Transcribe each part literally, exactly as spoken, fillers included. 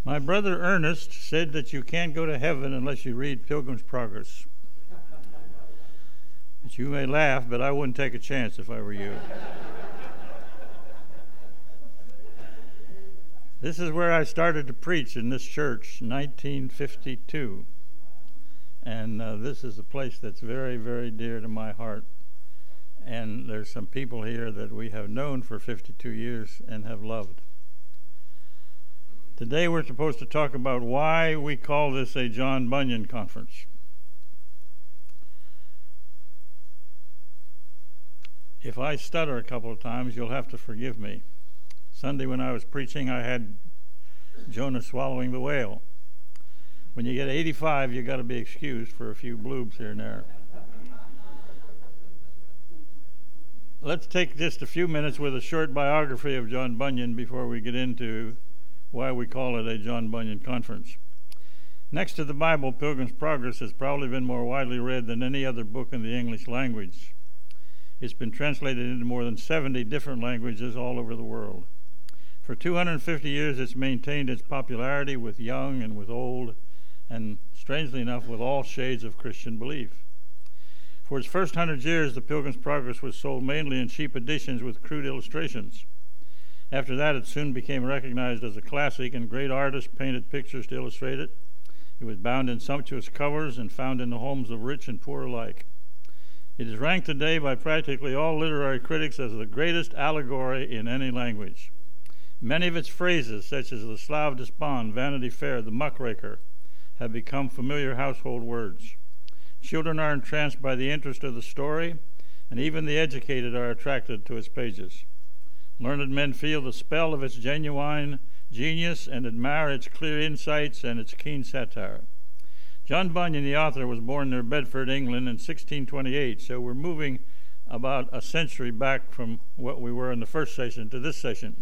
My brother Ernest said that you can't go to heaven unless you read Pilgrim's Progress. But you may laugh, but I wouldn't take a chance if I were you. This is where I started to preach in this church, nineteen fifty-two. And uh, this is a place that's very, very dear to my heart. And there's some people here that we have known for fifty-two years and have loved. Today we're supposed to talk about why we call this a John Bunyan conference. If I stutter a couple of times, you'll have to forgive me. Sunday when I was preaching, I had Jonah swallowing the whale. When you get eighty-five, you've got to be excused for a few bloobs here and there. Let's take just a few minutes with a short biography of John Bunyan before we get into why we call it a John Bunyan conference. Next to the Bible, Pilgrim's Progress has probably been more widely read than any other book in the English language. It's been translated into more than seventy different languages all over the world. For two hundred fifty years, it's maintained its popularity with young and with old, and strangely enough, with all shades of Christian belief. For its first hundred years, the Pilgrim's Progress was sold mainly in cheap editions with crude illustrations. After that, it soon became recognized as a classic, and great artists painted pictures to illustrate it. It was bound in sumptuous covers and found in the homes of rich and poor alike. It is ranked today by practically all literary critics as the greatest allegory in any language. Many of its phrases, such as the Slough Despond, Vanity Fair, the Muckraker, have become familiar household words. Children are entranced by the interest of the story, and even the educated are attracted to its pages. Learned men feel the spell of its genuine genius and admire its clear insights and its keen satire. John Bunyan, the author, was born near Bedford, England in sixteen twenty-eight, so we're moving about a century back from what we were in the first session to this session.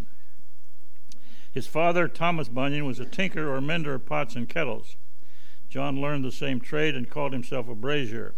His father, Thomas Bunyan, was a tinker or mender of pots and kettles. John learned the same trade and called himself a brazier.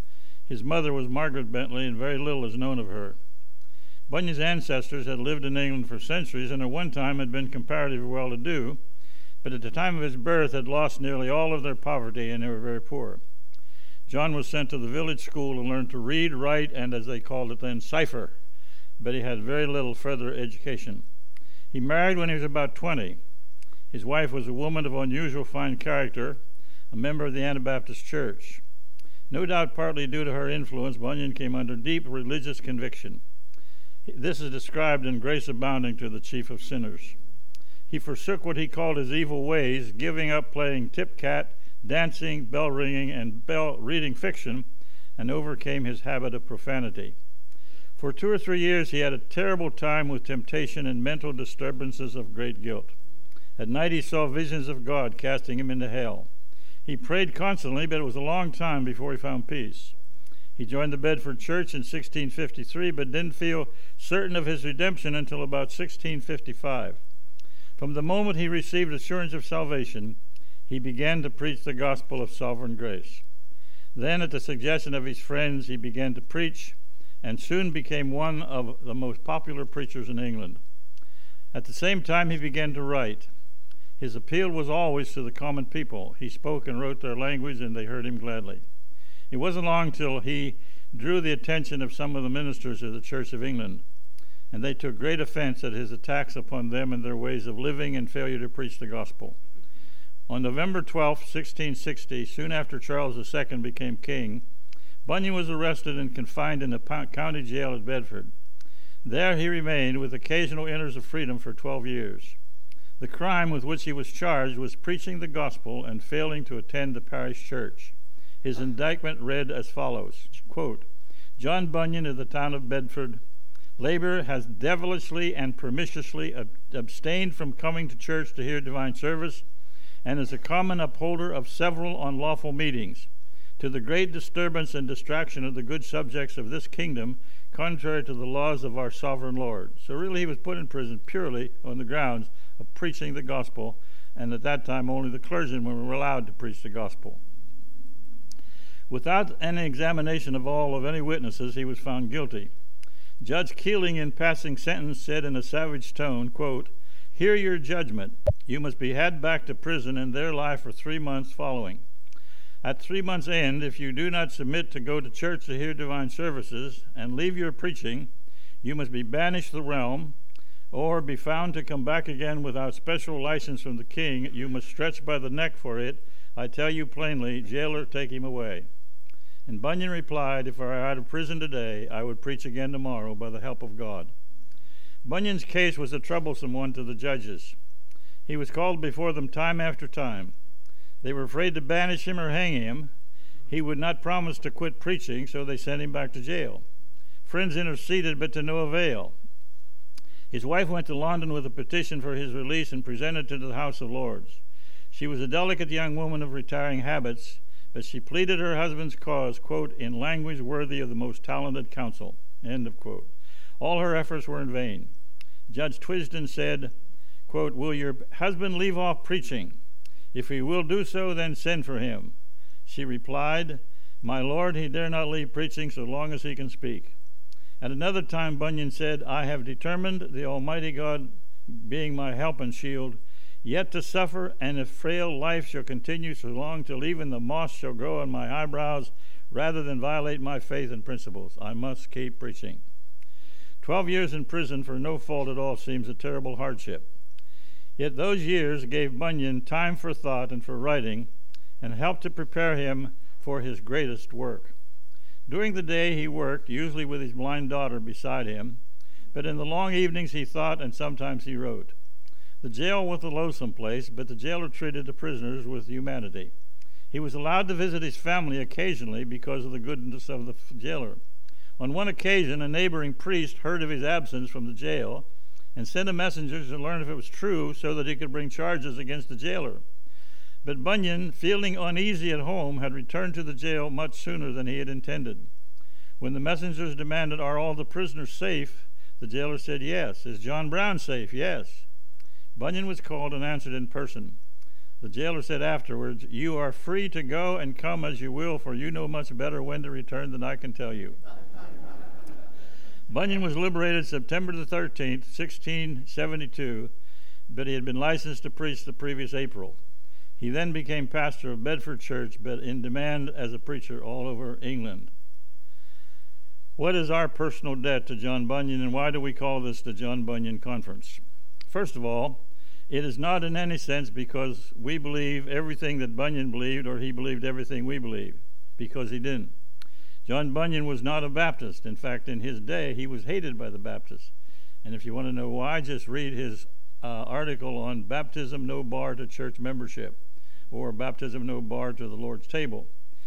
His mother was Margaret Bentley, and very little is known of her. Bunyan's ancestors had lived in England for centuries and at one time had been comparatively well-to-do, but at the time of his birth had lost nearly all of their poverty and they were very poor. John was sent to the village school and learned to read, write, and, as they called it then, cipher, but he had very little further education. He married when he was about twenty. His wife was a woman of unusual fine character, a member of the Anabaptist Church. No doubt partly due to her influence, Bunyan came under deep religious conviction. This is described in Grace Abounding to the Chief of Sinners. He forsook what he called his evil ways, giving up playing tip-cat, dancing, bell-ringing, and bell-reading fiction, and overcame his habit of profanity. For two or three years he had a terrible time with temptation and mental disturbances of great guilt. At night he saw visions of God casting him into hell. He prayed constantly, but it was a long time before he found peace. He joined the Bedford Church in sixteen fifty-three, but didn't feel certain of his redemption until about sixteen fifty-five. From the moment he received assurance of salvation, he began to preach the gospel of sovereign grace. Then, at the suggestion of his friends, he began to preach and soon became one of the most popular preachers in England. At the same time, he began to write. His appeal was always to the common people. He spoke and wrote their language, and they heard him gladly. It wasn't long till he drew the attention of some of the ministers of the Church of England, and they took great offense at his attacks upon them and their ways of living and failure to preach the gospel. On November twelfth, sixteen sixty, soon after Charles the Second became king, Bunyan was arrested and confined in the county jail at Bedford. There he remained with occasional intervals of freedom for twelve years. The crime with which he was charged was preaching the gospel and failing to attend the parish church. His indictment read as follows, quote, John Bunyan of the town of Bedford, labor has devilishly and perniciously ab- abstained from coming to church to hear divine service, and is a common upholder of several unlawful meetings, to the great disturbance and distraction of the good subjects of this kingdom, contrary to the laws of our sovereign Lord. So really he was put in prison purely on the grounds of preaching the gospel, and at that time only the clergymen were allowed to preach the gospel. Without any examination of all of any witnesses, he was found guilty. Judge Keeling, in passing sentence, said in a savage tone, quote, Hear your judgment. You must be had back to prison and there lie for three months following. At three months' end, if you do not submit to go to church to hear divine services and leave your preaching, you must be banished the realm, or be found to come back again without special license from the king. You must stretch by the neck for it. I tell you plainly, jailer, take him away. And Bunyan replied, if I were out of prison today, I would preach again tomorrow by the help of God. Bunyan's case was a troublesome one to the judges. He was called before them time after time. They were afraid to banish him or hang him. He would not promise to quit preaching, so they sent him back to jail. Friends interceded, but to no avail. His wife went to London with a petition for his release and presented it to the House of Lords. She was a delicate young woman of retiring habits, but she pleaded her husband's cause, quote, in language worthy of the most talented counsel, end of quote. All her efforts were in vain. Judge Twisden said, quote, will your husband leave off preaching? If he will do so, then send for him. She replied, my lord, he dare not leave preaching so long as he can speak. At another time, Bunyan said, I have determined, the Almighty God being my help and shield, yet to suffer, and if frail life shall continue so long till even the moss shall grow on my eyebrows, rather than violate my faith and principles. I must keep preaching. Twelve years in prison for no fault at all seems a terrible hardship. Yet those years gave Bunyan time for thought and for writing, and helped to prepare him for his greatest work. During the day he worked, usually with his blind daughter beside him, but in the long evenings he thought and sometimes he wrote. The jail was a loathsome place, but the jailer treated the prisoners with humanity. He was allowed to visit his family occasionally because of the goodness of the jailer. On one occasion, a neighboring priest heard of his absence from the jail and sent a messenger to learn if it was true so that he could bring charges against the jailer. But Bunyan, feeling uneasy at home, had returned to the jail much sooner than he had intended. When the messengers demanded, are all the prisoners safe? The jailer said, yes. Is John Brown safe? Yes. Bunyan was called and answered in person. The jailer said afterwards, you are free to go and come as you will, for you know much better when to return than I can tell you. Bunyan was liberated September the thirteenth, sixteen seventy-two, but he had been licensed to preach the previous April. He then became pastor of Bedford Church, but in demand as a preacher all over England. What is our personal debt to John Bunyan, and why do we call this the John Bunyan Conference? First of all, it is not in any sense because we believe everything that Bunyan believed or he believed everything we believe, because he didn't. John Bunyan was not a Baptist. In fact, in his day, he was hated by the Baptists. And if you want to know why, just read his uh, article on baptism no bar to church membership, or baptism no bar to the Lord's table.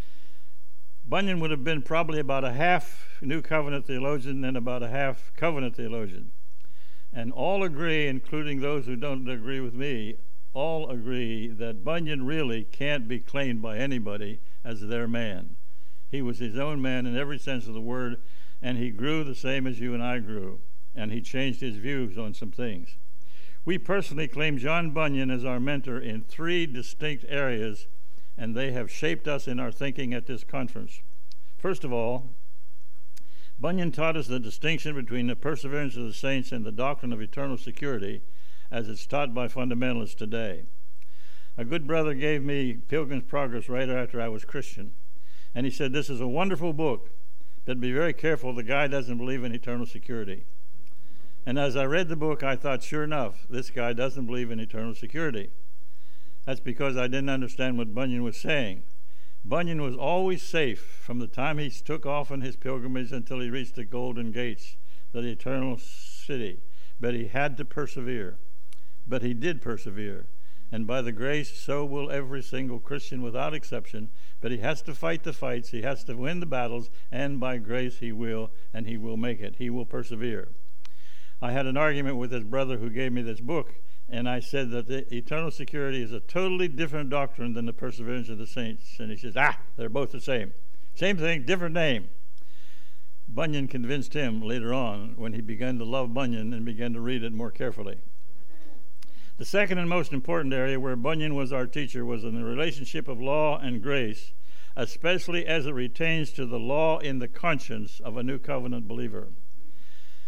Bunyan would have been probably about a half New Covenant theologian and about a half Covenant theologian. And all agree, including those who don't agree with me, all agree that Bunyan really can't be claimed by anybody as their man. He was his own man in every sense of the word, and he grew the same as you and I grew, and he changed his views on some things. We personally claim John Bunyan as our mentor in three distinct areas, and they have shaped us in our thinking at this conference. First of all, Bunyan taught us the distinction between the perseverance of the saints and the doctrine of eternal security, as it's taught by fundamentalists today. A good brother gave me Pilgrim's Progress right after I was Christian, and he said, this is a wonderful book, but be very careful, the guy doesn't believe in eternal security. And as I read the book, I thought, sure enough, this guy doesn't believe in eternal security. That's because I didn't understand what Bunyan was saying. Bunyan was always safe from the time he took off on his pilgrimage until he reached the golden gates, the eternal city. But he had to persevere. But he did persevere. And by the grace, so will every single Christian without exception. But he has to fight the fights. He has to win the battles. And by grace he will, and he will make it. He will persevere. I had an argument with his brother who gave me this book, and I said that the eternal security is a totally different doctrine than the perseverance of the saints. And he says, ah, they're both the same. Same thing, different name. Bunyan convinced him later on when he began to love Bunyan and began to read it more carefully. The second and most important area where Bunyan was our teacher was in the relationship of law and grace, especially as it pertains to the law in the conscience of a New Covenant believer.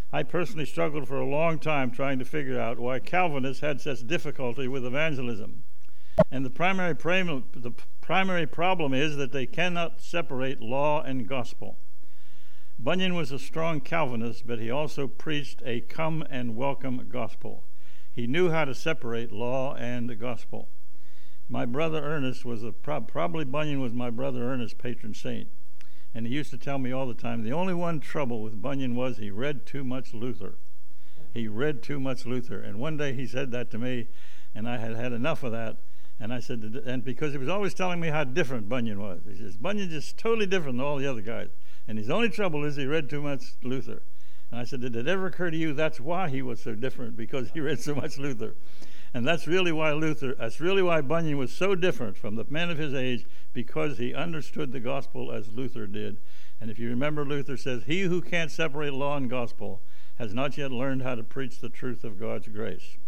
I personally struggled for a long time trying to figure out why Calvinists had such difficulty with evangelism. And the primary, prim- the primary problem is that they cannot separate law and gospel. Bunyan was a strong Calvinist, but he also preached a come and welcome gospel. He knew how to separate law and gospel. My brother Ernest was a, probably Bunyan was my brother Ernest's patron saint. And he used to tell me all the time, the only one trouble with Bunyan was he read too much Luther. He read too much Luther. And one day he said that to me, and I had had enough of that. And I said, and because he was always telling me how different Bunyan was. He says, Bunyan's just totally different than all the other guys. And his only trouble is he read too much Luther. And I said, did it ever occur to you that's why he was so different, because he read so much Luther? And that's really why Luther, that's really why Bunyan was so different from the men of his age, because he understood the gospel as Luther did. And if you remember, Luther says, he who can't separate law and gospel has not yet learned how to preach the truth of God's grace.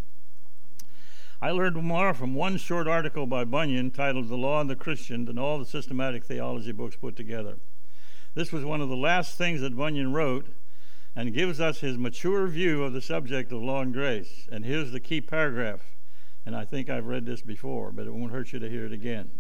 I learned more from one short article by Bunyan titled The Law and the Christian than all the systematic theology books put together. This was one of the last things that Bunyan wrote and gives us his mature view of the subject of law and grace. And here's the key paragraph. And I think I've read this before, but it won't hurt you to hear it again.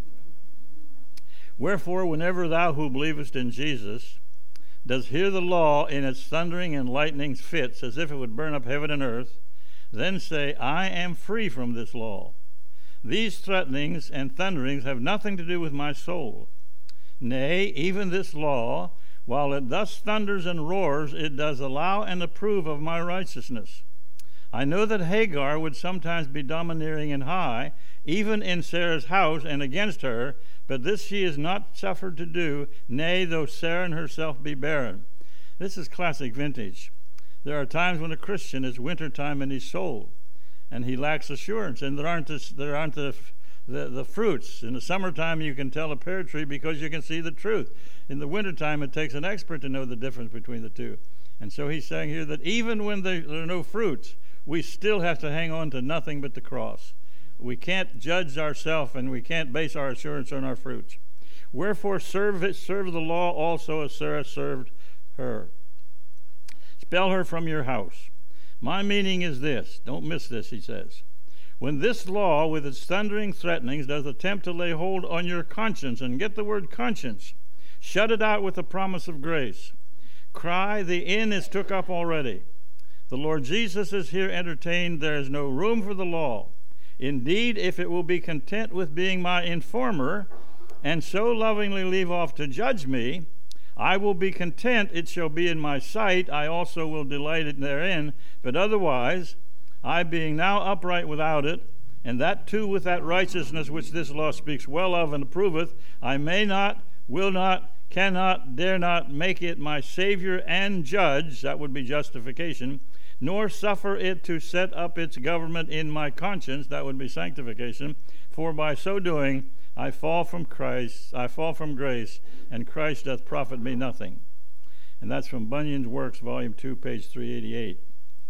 Wherefore, whenever thou who believest in Jesus dost hear the law in its thundering and lightning fits, as if it would burn up heaven and earth, then say, I am free from this law. These threatenings and thunderings have nothing to do with my soul. Nay, even this law, while it thus thunders and roars, it does allow and approve of my righteousness. I know that Hagar would sometimes be domineering and high, even in Sarah's house and against her, but this she is not suffered to do, nay, though Sarah herself be barren. This is classic vintage. There are times when a Christian is wintertime in his soul, and he lacks assurance, and there aren't this, there aren't the, the the fruits. In the summertime, you can tell a pear tree because you can see the truth. In the wintertime, it takes an expert to know the difference between the two. And so he's saying here that even when there, there are no fruits, we still have to hang on to nothing but the cross. We can't judge ourselves, and we can't base our assurance on our fruits. Wherefore serve it, serve the law also as Sarah served her. Expel her from your house. My meaning is this. Don't miss this, he says. When this law, with its thundering threatenings, does attempt to lay hold on your conscience, and get the word conscience, shut it out with the promise of grace. Cry, the inn is took up already. The Lord Jesus is here entertained. There is no room for the law. Indeed, if it will be content with being my informer, and so lovingly leave off to judge me, I will be content, it shall be in my sight, I also will delight therein, but otherwise, I being now upright without it, and that too with that righteousness which this law speaks well of and approveth, I may not, will not, cannot, dare not make it my Savior and judge, that would be justification, nor suffer it to set up its government in my conscience, that would be sanctification, for by so doing I fall from Christ, I fall from grace, and Christ doth profit me nothing. And that's from Bunyan's Works, Volume two, page three eighty-eight.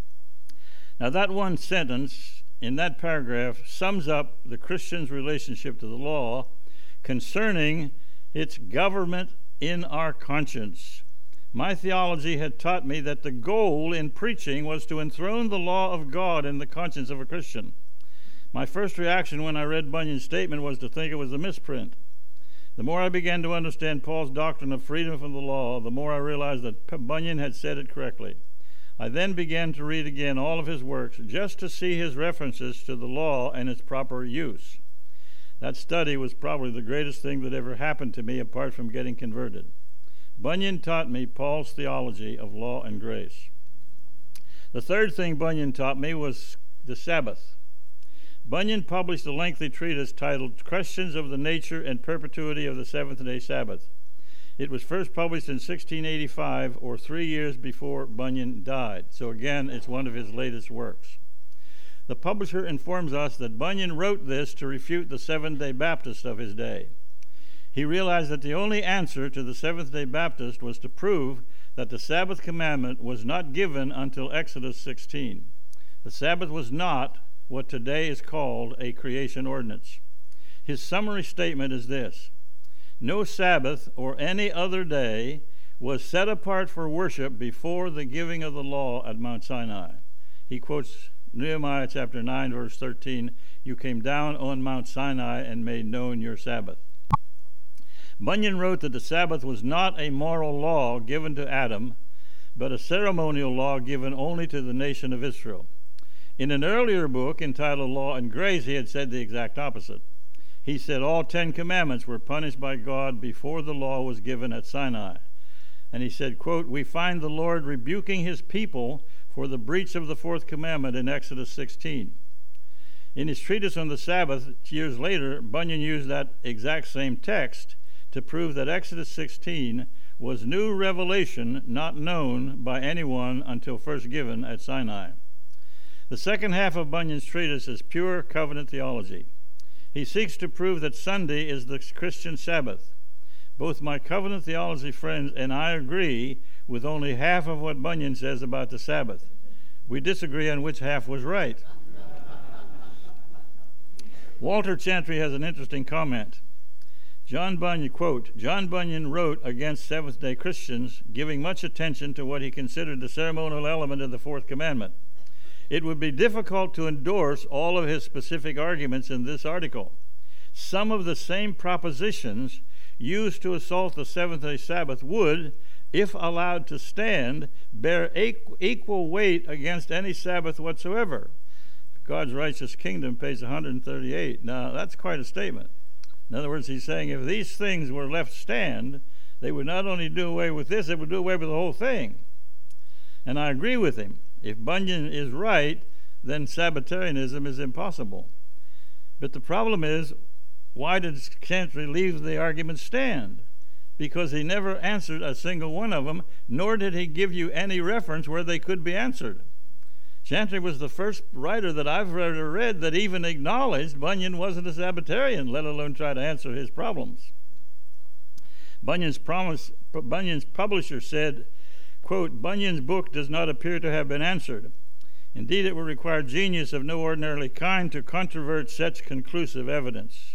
Now that one sentence in that paragraph sums up the Christian's relationship to the law concerning its government in our conscience. My theology had taught me that the goal in preaching was to enthrone the law of God in the conscience of a Christian. My first reaction when I read Bunyan's statement was to think it was a misprint. The more I began to understand Paul's doctrine of freedom from the law, the more I realized that Bunyan had said it correctly. I then began to read again all of his works just to see his references to the law and its proper use. That study was probably the greatest thing that ever happened to me apart from getting converted. Bunyan taught me Paul's theology of law and grace. The third thing Bunyan taught me was the Sabbath. Bunyan published a lengthy treatise titled Questions of the Nature and Perpetuity of the Seventh-day Sabbath. It was first published in sixteen eighty-five, or three years before Bunyan died. So again, it's one of his latest works. The publisher informs us that Bunyan wrote this to refute the Seventh-day Baptist of his day. He realized that the only answer to the Seventh-day Baptist was to prove that the Sabbath commandment was not given until Exodus sixteen. The Sabbath was not what today is called a creation ordinance. His summary statement is this: no Sabbath or any other day was set apart for worship before the giving of the law at Mount Sinai. He quotes Nehemiah chapter nine, verse thirteen, "You came down on Mount Sinai and made known your Sabbath." Bunyan wrote that the Sabbath was not a moral law given to Adam, but a ceremonial law given only to the nation of Israel. In an earlier book entitled Law and Grace, he had said the exact opposite. He said all Ten Commandments were punished by God before the law was given at Sinai. And he said, quote, "We find the Lord rebuking his people for the breach of the fourth commandment in Exodus sixteen. In his treatise on the Sabbath, years later, Bunyan used that exact same text to prove that Exodus sixteen was new revelation not known by anyone until first given at Sinai. The second half of Bunyan's treatise is pure covenant theology. He seeks to prove that Sunday is the Christian Sabbath. Both my covenant theology friends and I agree with only half of what Bunyan says about the Sabbath. We disagree on which half was right. Walter Chantry has an interesting comment. John Bunyan, quote, "John Bunyan wrote against Seventh-day Christians, giving much attention to what he considered the ceremonial element of the fourth commandment. It would be difficult to endorse all of his specific arguments in this article. Some of the same propositions used to assault the seventh-day Sabbath would, if allowed to stand, bear equal weight against any Sabbath whatsoever. God's righteous kingdom, page one hundred thirty-eight. Now, that's quite a statement. In other words, he's saying if these things were left stand, they would not only do away with this, they would do away with the whole thing. And I agree with him. If Bunyan is right, then Sabbatarianism is impossible. But the problem is, why did Chantry leave the argument stand? Because he never answered a single one of them, nor did he give you any reference where they could be answered. Chantry was the first writer that I've ever read that even acknowledged Bunyan wasn't a Sabbatarian, let alone try to answer his problems. Bunyan's, promise, Bunyan's publisher said, quote, "Bunyan's book does not appear to have been answered. Indeed, it would require genius of no ordinary kind to controvert such conclusive evidence."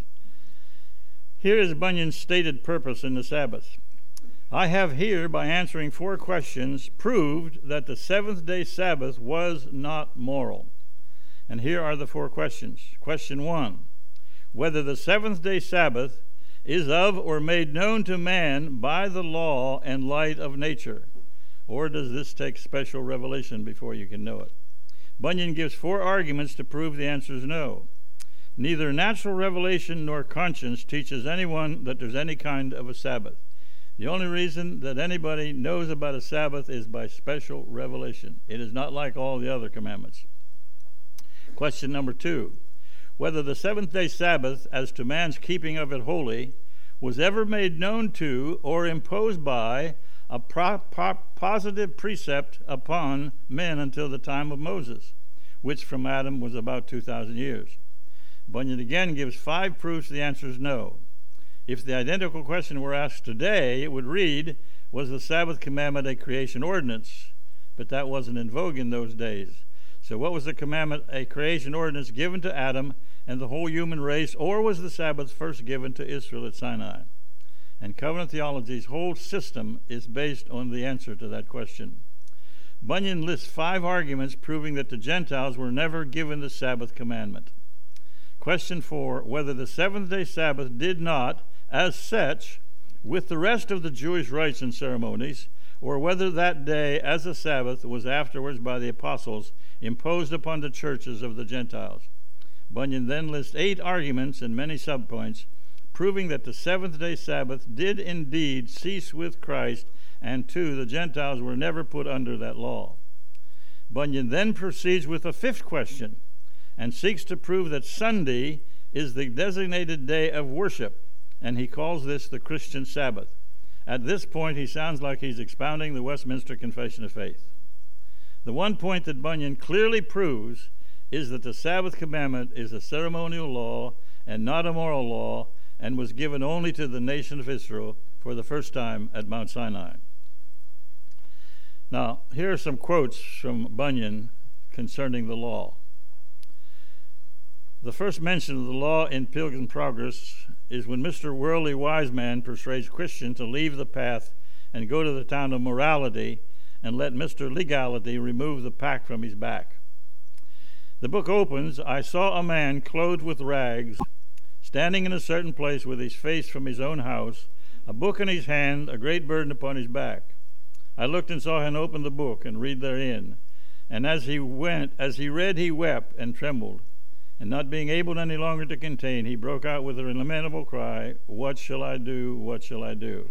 Here is Bunyan's stated purpose in the Sabbath. "I have here, by answering four questions, proved that the seventh-day Sabbath was not moral." And here are the four questions. Question one, whether the seventh-day Sabbath is of or made known to man by the law and light of nature, or does this take special revelation before you can know it? Bunyan gives four arguments to prove the answer is no. Neither natural revelation nor conscience teaches anyone that there's any kind of a Sabbath. The only reason that anybody knows about a Sabbath is by special revelation. It is not like all the other commandments. Question number two, whether the seventh-day Sabbath, as to man's keeping of it holy, was ever made known to or imposed by a pro- pro- positive precept upon men until the time of Moses, which from Adam was about two thousand years. Bunyan again gives five proofs the answer is no. If the identical question were asked today, it would read, was the Sabbath commandment a creation ordinance? But that wasn't in vogue in those days. So what was the commandment, a creation ordinance given to Adam and the whole human race, or was the Sabbath first given to Israel at Sinai? And covenant theology's whole system is based on the answer to that question. Bunyan lists five arguments proving that the Gentiles were never given the Sabbath commandment. Question four, whether the seventh-day Sabbath did not, as such, with the rest of the Jewish rites and ceremonies, or whether that day as a Sabbath was afterwards by the apostles imposed upon the churches of the Gentiles. Bunyan then lists eight arguments and many subpoints, proving that the seventh-day Sabbath did indeed cease with Christ, and two, the Gentiles were never put under that law. Bunyan then proceeds with a fifth question, and seeks to prove that Sunday is the designated day of worship, and he calls this the Christian Sabbath. At this point, he sounds like he's expounding the Westminster Confession of Faith. The one point that Bunyan clearly proves is that the Sabbath commandment is a ceremonial law and not a moral law, and was given only to the nation of Israel for the first time at Mount Sinai. Now, here are some quotes from Bunyan concerning the law. The first mention of the law in Pilgrim's Progress is when Mister Worldly Wise Man persuades Christian to leave the path and go to the town of morality and let Mister Legality remove the pack from his back. The book opens, I saw a man clothed with rags, standing in a certain place with his face from his own house, a book in his hand, a great burden upon his back. I looked and saw him open the book and read therein. And as he went, as he read, he wept and trembled. And not being able any longer to contain, he broke out with a lamentable cry, What shall I do? What shall I do?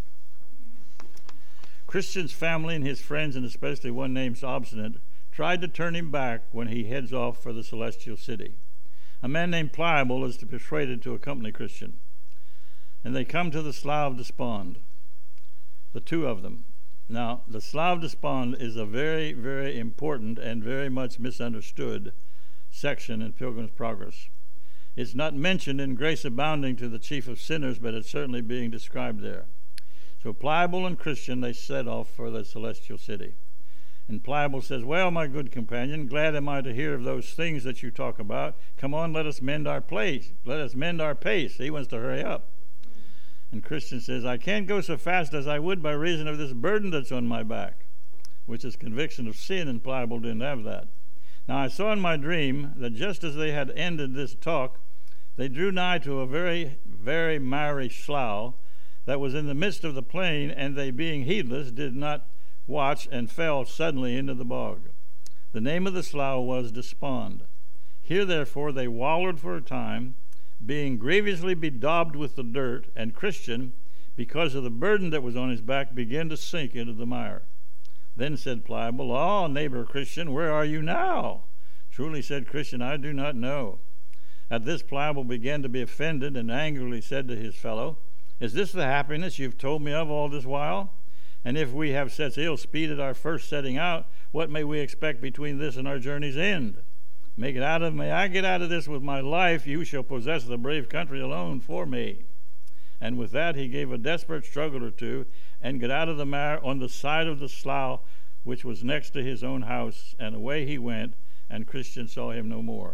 Christian's family and his friends, and especially one named Obstinate, tried to turn him back when he heads off for the celestial city. A man named Pliable is to be persuaded to accompany Christian. And they come to the Slough of Despond, the two of them. Now, the Slough of Despond is a very, very important and very much misunderstood section in Pilgrim's Progress. It's not mentioned in Grace Abounding to the Chief of Sinners, but it's certainly being described there. So Pliable and Christian, they set off for the celestial city. And Pliable says, Well, my good companion, glad am I to hear of those things that you talk about. Come on, let us mend our place. Let us mend our pace. He wants to hurry up. And Christian says, I can't go so fast as I would by reason of this burden that's on my back, which is conviction of sin, and Pliable didn't have that. Now I saw in my dream that just as they had ended this talk, they drew nigh to a very, very miry slough that was in the midst of the plain, and they, being heedless, did not watch, and fell suddenly into the bog. The name of the slough was Despond. Here, therefore, they wallowed for a time, being grievously bedaubed with the dirt, and Christian, because of the burden that was on his back, began to sink into the mire. Then said Pliable, Ah, neighbor Christian, where are you now? Truly, said Christian, I do not know. At this Pliable began to be offended, and angrily said to his fellow, Is this the happiness you've told me of all this while? And if we have such ill speed at our first setting out, what may we expect between this and our journey's end? Make it out of may I get out of this with my life, you shall possess the brave country alone for me. And with that he gave a desperate struggle or two, and got out of the mire on the side of the slough which was next to his own house, and away he went, and Christian saw him no more.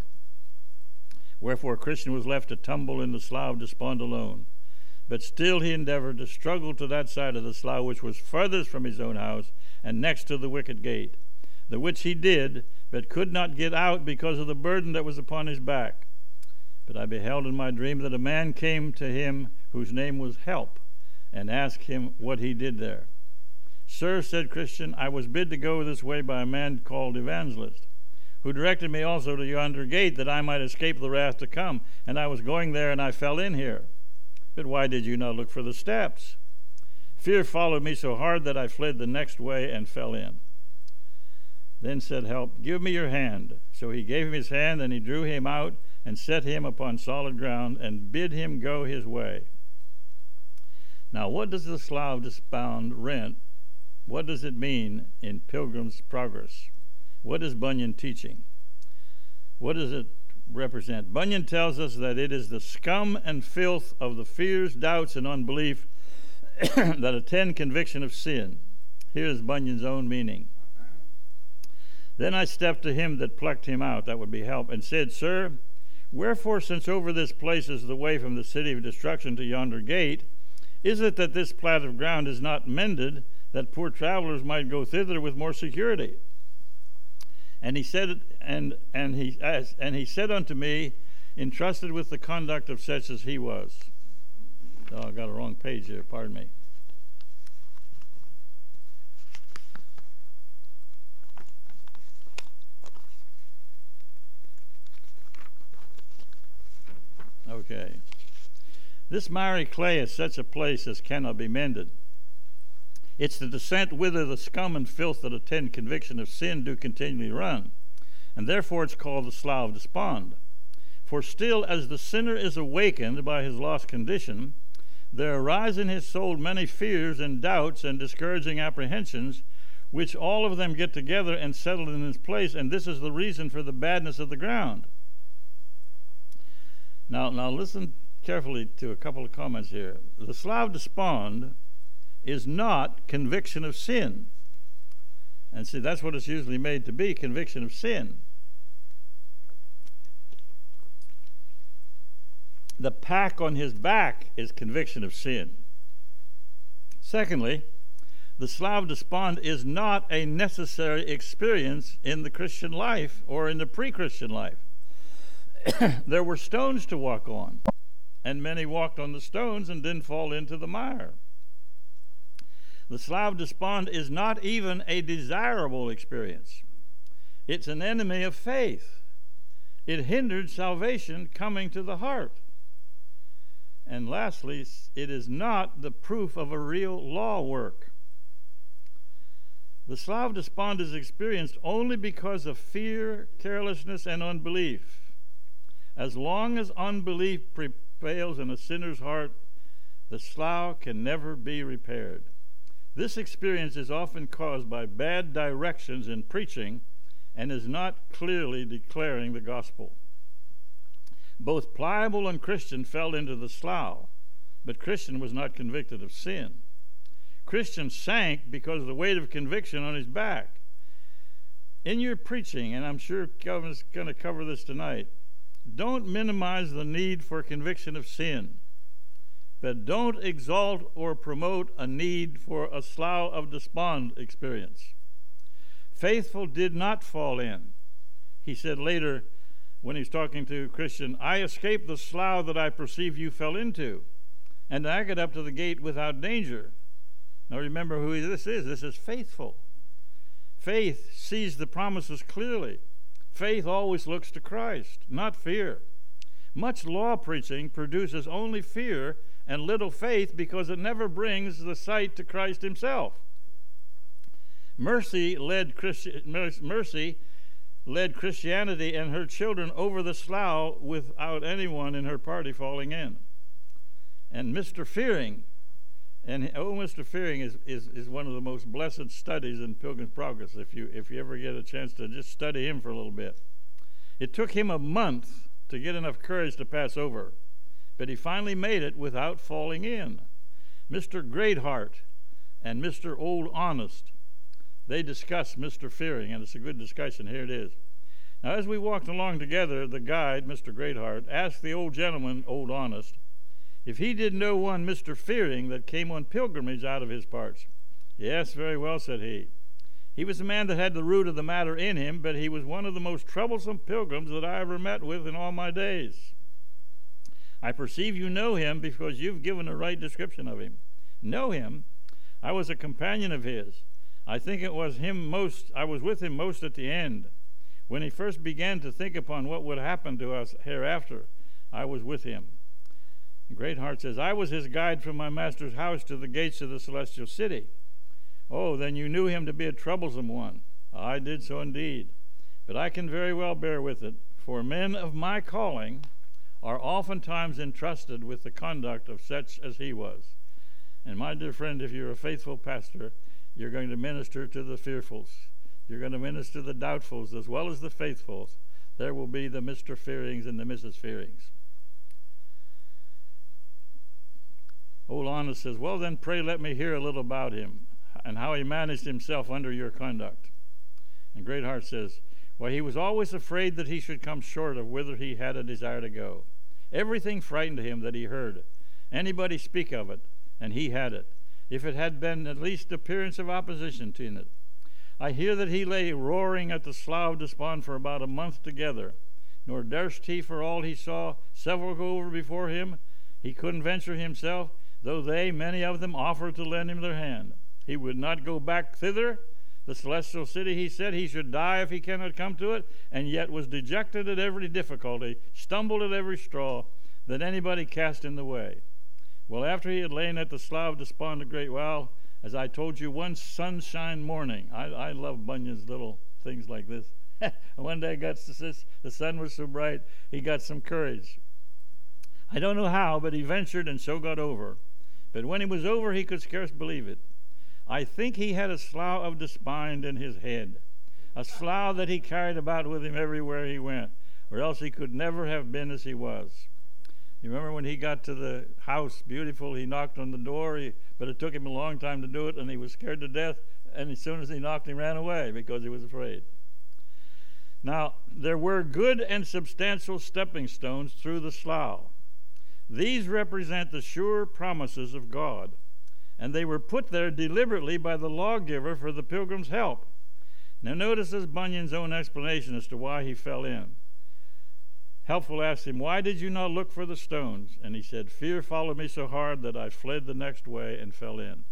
Wherefore Christian was left to tumble in the Slough of Despond alone. But still he endeavored to struggle to that side of the slough which was furthest from his own house, and next to the wicket gate, the which he did, but could not get out because of the burden that was upon his back. But I beheld in my dream that a man came to him whose name was Help, and asked him what he did there. Sir, said Christian, I was bid to go this way by a man called Evangelist, who directed me also to yonder gate, that I might escape the wrath to come. And I was going there, and I fell in here. But why did you not look for the steps? Fear followed me so hard that I fled the next way and fell in. Then said Help, Give me your hand. So he gave him his hand, and he drew him out, and set him upon solid ground, and bid him go his way. Now, what does the Slough of Despond rent? What does it mean in Pilgrim's Progress? What is Bunyan teaching? What does it represent? Bunyan tells us that it is the scum and filth of the fears, doubts, and unbelief that attend conviction of sin. Here is Bunyan's own meaning. Then I stepped to him that plucked him out, that would be Help, and said, Sir, wherefore, since over this place is the way from the city of destruction to yonder gate, is it that this plat of ground is not mended, that poor travelers might go thither with more security? And he said, and and he asked, and he said unto me, entrusted with the conduct of such as he was. Oh, I got a wrong page here. Pardon me. Okay. This miry clay is such a place as cannot be mended. It's the descent whither the scum and filth that attend conviction of sin do continually run, and therefore it's called the Slough of Despond. For still as the sinner is awakened by his lost condition, there arise in his soul many fears and doubts and discouraging apprehensions, which all of them get together and settle in his place, and this is the reason for the badness of the ground. Now, now listen carefully to a couple of comments here. The Slough of Despond is not conviction of sin. And see, that's what it's usually made to be, conviction of sin. The pack on his back is conviction of sin. Secondly, The Slough Despond is not a necessary experience in the Christian life or in the pre-Christian life. There were stones to walk on, and many walked on the stones and didn't fall into the mire. The Slough Despond is not even a desirable experience. It's an enemy of faith. It hindered salvation coming to the heart. And lastly, it is not the proof of a real law work. The Slough Despond is experienced only because of fear, carelessness, and unbelief. As long as unbelief prevails in a sinner's heart, the slough can never be repaired. This experience is often caused by bad directions in preaching and is not clearly declaring the gospel. Both Pliable and Christian fell into the slough, but Christian was not convicted of sin. Christian sank because of the weight of conviction on his back. In your preaching, and I'm sure Kevin's going to cover this tonight, don't minimize the need for conviction of sin, but don't exalt or promote a need for a slough of despond experience. Faithful did not fall in. He said later, when he's talking to Christian, I escaped the slough that I perceive you fell into, and I got up to the gate without danger. Now remember who this is. This is faithful. Faith sees the promises clearly. Faith always looks to Christ, not fear. Much law preaching produces only fear and little faith because it never brings the sight to Christ himself. Mercy led Christi- Mercy led Christianity and her children over the slough without anyone in her party falling in. And Mister Fearing, and oh, Mister Fearing is, is, is one of the most blessed studies in Pilgrim's Progress, if you if you ever get a chance to just study him for a little bit. It took him a month to get enough courage to pass over, but he finally made it without falling in. Mister Greatheart and Mister Old Honest, they discussed Mister Fearing, and it's a good discussion. Here it is. Now, as we walked along together, the guide, Mister Greatheart, asked the old gentleman, Old Honest, if he did know one Mister Fearing that came on pilgrimage out of his parts. Yes, very well, said he. He was a man that had the root of the matter in him, but he was one of the most troublesome pilgrims that I ever met with in all my days. I perceive you know him because you've given a right description of him. Know him? I was a companion of his. I think it was him most, I was with him most at the end. When he first began to think upon what would happen to us hereafter, I was with him. Greatheart says, I was his guide from my master's house to the gates of the celestial city. Oh, then you knew him to be a troublesome one. I did so indeed. But I can very well bear with it, for men of my calling are oftentimes entrusted with the conduct of such as he was. And my dear friend, if you're a faithful pastor, you're going to minister to the fearfuls. You're going to minister to the doubtfuls as well as the faithfuls. There will be the Mister Fearings and the Missus Fearings. Old Honest says, well then, pray let me hear a little about him and how he managed himself under your conduct. And Greatheart says, well, he was always afraid that he should come short of whither he had a desire to go. Everything frightened him that he heard. Anybody speak of it, and he had it, if it had been at least appearance of opposition to it. I hear that he lay roaring at the Slough of Despond for about a month together, nor durst he, for all he saw several go over before him. He couldn't venture himself, though they, many of them, offered to lend him their hand. He would not go back thither. The celestial city, he said, he should die if he cannot come to it, and yet was dejected at every difficulty, stumbled at every straw that anybody cast in the way. Well, after he had lain at the Slough of Despond a great while, as I told you, one sunshine morning, I, I love Bunyan's little things like this. One day got this, the sun was so bright, he got some courage. I don't know how, but he ventured and so got over. But when he was over, he could scarce believe it. I think he had a Slough of Despond in his head, a slough that he carried about with him everywhere he went, or else he could never have been as he was. You remember when he got to the house, beautiful, he knocked on the door, he, but it took him a long time to do it, and he was scared to death, and as soon as he knocked, he ran away because he was afraid. Now, there were good and substantial stepping stones through the slough. These represent the sure promises of God, and they were put there deliberately by the lawgiver for the pilgrim's help. Now notice this Bunyan's own explanation as to why he fell in. Helpful asked him, "Why did you not look for the stones?" And he said, "Fear followed me so hard that I fled the next way and fell in."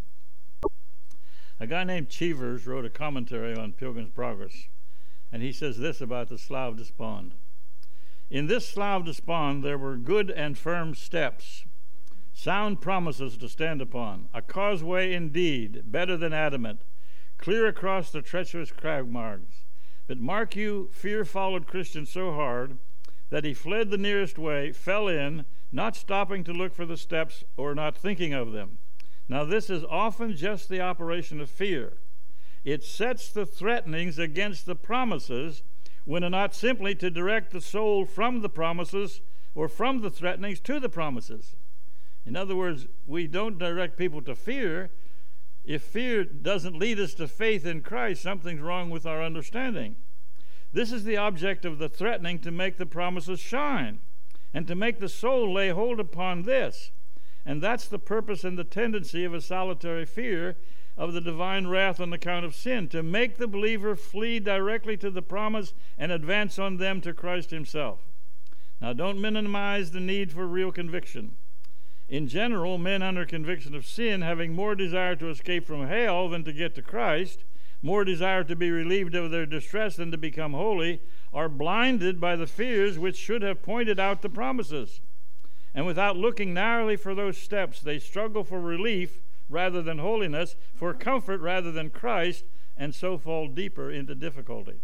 A guy named Cheevers wrote a commentary on Pilgrim's Progress, and he says this about the Slough Despond. In this Slough Despond there were good and firm steps, sound promises to stand upon, a causeway indeed, better than adamant, clear across the treacherous cragmargs. But mark you, fear followed Christian so hard that he fled the nearest way, fell in, not stopping to look for the steps or not thinking of them. Now this is often just the operation of fear. It sets the threatenings against the promises when not simply to direct the soul from the promises or from the threatenings to the promises. In other words, we don't direct people to fear. If fear doesn't lead us to faith in Christ, something's wrong with our understanding. This is the object of the threatening, to make the promises shine and to make the soul lay hold upon this. And that's the purpose and the tendency of a solitary fear of the divine wrath on account of sin, to make the believer flee directly to the promise and advance on them to Christ himself. Now don't minimize the need for real conviction. In general, men under conviction of sin, having more desire to escape from hell than to get to Christ, more desire to be relieved of their distress than to become holy, are blinded by the fears which should have pointed out the promises. And without looking narrowly for those steps, they struggle for relief rather than holiness, for comfort rather than Christ, and so fall deeper into difficulty.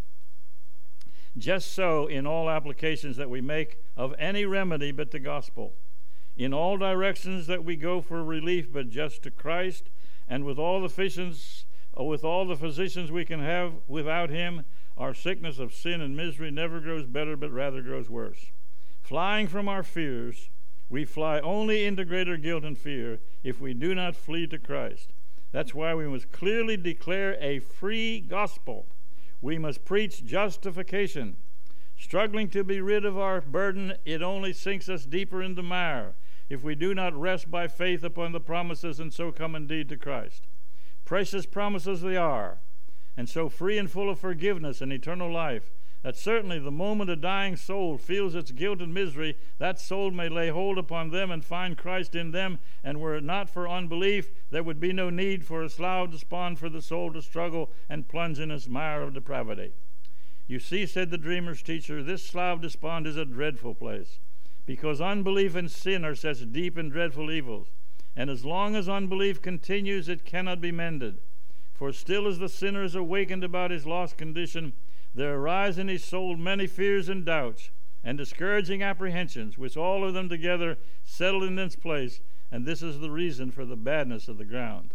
Just so in all applications that we make of any remedy but the gospel, in all directions that we go for relief but just to Christ, and with all the physicians, with all the physicians we can have without him, our sickness of sin and misery never grows better but rather grows worse. Flying from our fears, we fly only into greater guilt and fear if we do not flee to Christ. That's why we must clearly declare a free gospel. We must preach justification. Struggling to be rid of our burden, it only sinks us deeper in the mire if we do not rest by faith upon the promises and so come indeed to Christ. Precious promises they are, and so free and full of forgiveness and eternal life, that certainly the moment a dying soul feels its guilt and misery, that soul may lay hold upon them and find Christ in them, and were it not for unbelief, there would be no need for a Slough Despond for the soul to struggle and plunge in its mire of depravity. You see, said the dreamer's teacher, this Slough Despond is a dreadful place, because unbelief and sin are such deep and dreadful evils, and as long as unbelief continues, it cannot be mended. For still as the sinner is awakened about his lost condition, there arise in his soul many fears and doubts and discouraging apprehensions, which all of them together settle in its place, and this is the reason for the badness of the ground.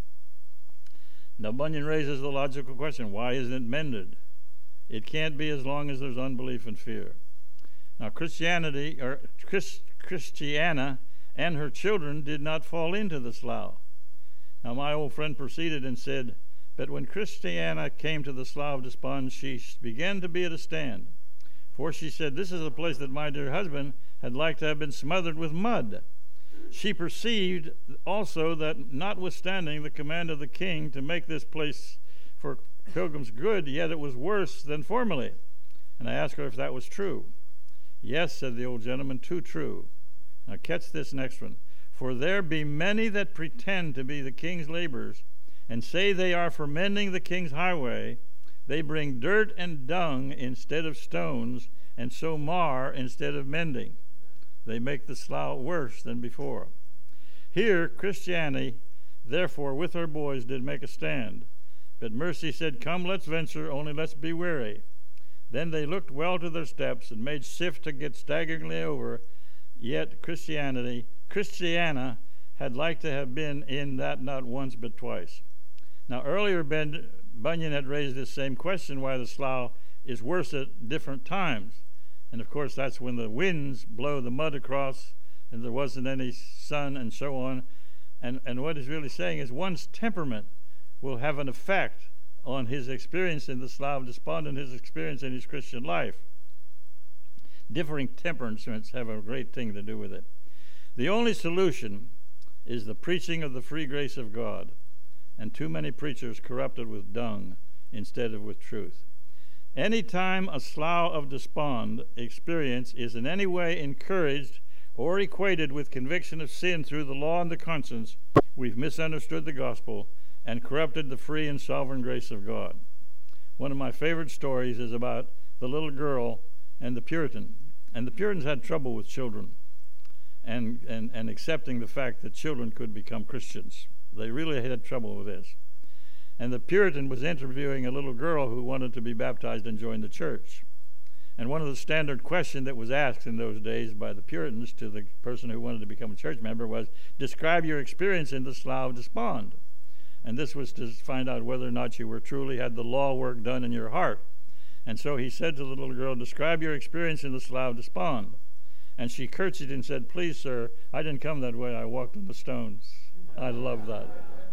Now Bunyan raises the logical question, why isn't it mended? It can't be as long as there's unbelief and fear. Now Christianity, or Christ, Christiana and her children did not fall into the slough. Now my old friend proceeded and said, but when Christiana came to the Slough Despond, she began to be at a stand. For she said, this is a place that my dear husband had liked to have been smothered with mud. She perceived also that notwithstanding the command of the king to make this place for pilgrims good, yet it was worse than formerly. And I asked her if that was true. Yes, said the old gentleman, too true. Now catch this next one. For there be many that pretend to be the king's laborers, and say they are for mending the king's highway. They bring dirt and dung instead of stones, and so mar instead of mending. They make the slough worse than before. Here Christianity, therefore, with her boys did make a stand. But Mercy said, come, let's venture, only let's be wary. Then they looked well to their steps, and made shift to get staggeringly over. Yet Christianity, Christiana, had liked to have been in that not once but twice. Now earlier Ben, Bunyan had raised this same question, why the slough is worse at different times. And of course that's when the winds blow the mud across and there wasn't any sun and so on. And, and what he's really saying is one's temperament will have an effect on his experience in the Slough Despond and his experience in his Christian life. Differing temperaments have a great thing to do with it. The only solution is the preaching of the free grace of God, and too many preachers corrupted with dung instead of with truth. Any time a slough of despond experience is in any way encouraged or equated with conviction of sin through the law and the conscience, we've misunderstood the gospel and corrupted the free and sovereign grace of God. One of my favorite stories is about the little girl and the Puritan. And the Puritans had trouble with children and, and, and accepting the fact that children could become Christians. They really had trouble with this. And the Puritan was interviewing a little girl who wanted to be baptized and join the church. And one of the standard questions that was asked in those days by the Puritans to the person who wanted to become a church member was, describe your experience in the Slough of Despond. And this was to find out whether or not you were truly had the law work done in your heart. And so he said to the little girl, describe your experience in the Slough of Despond. And she curtsied and said, please, sir, I didn't come that way. I walked on the stones. I love that.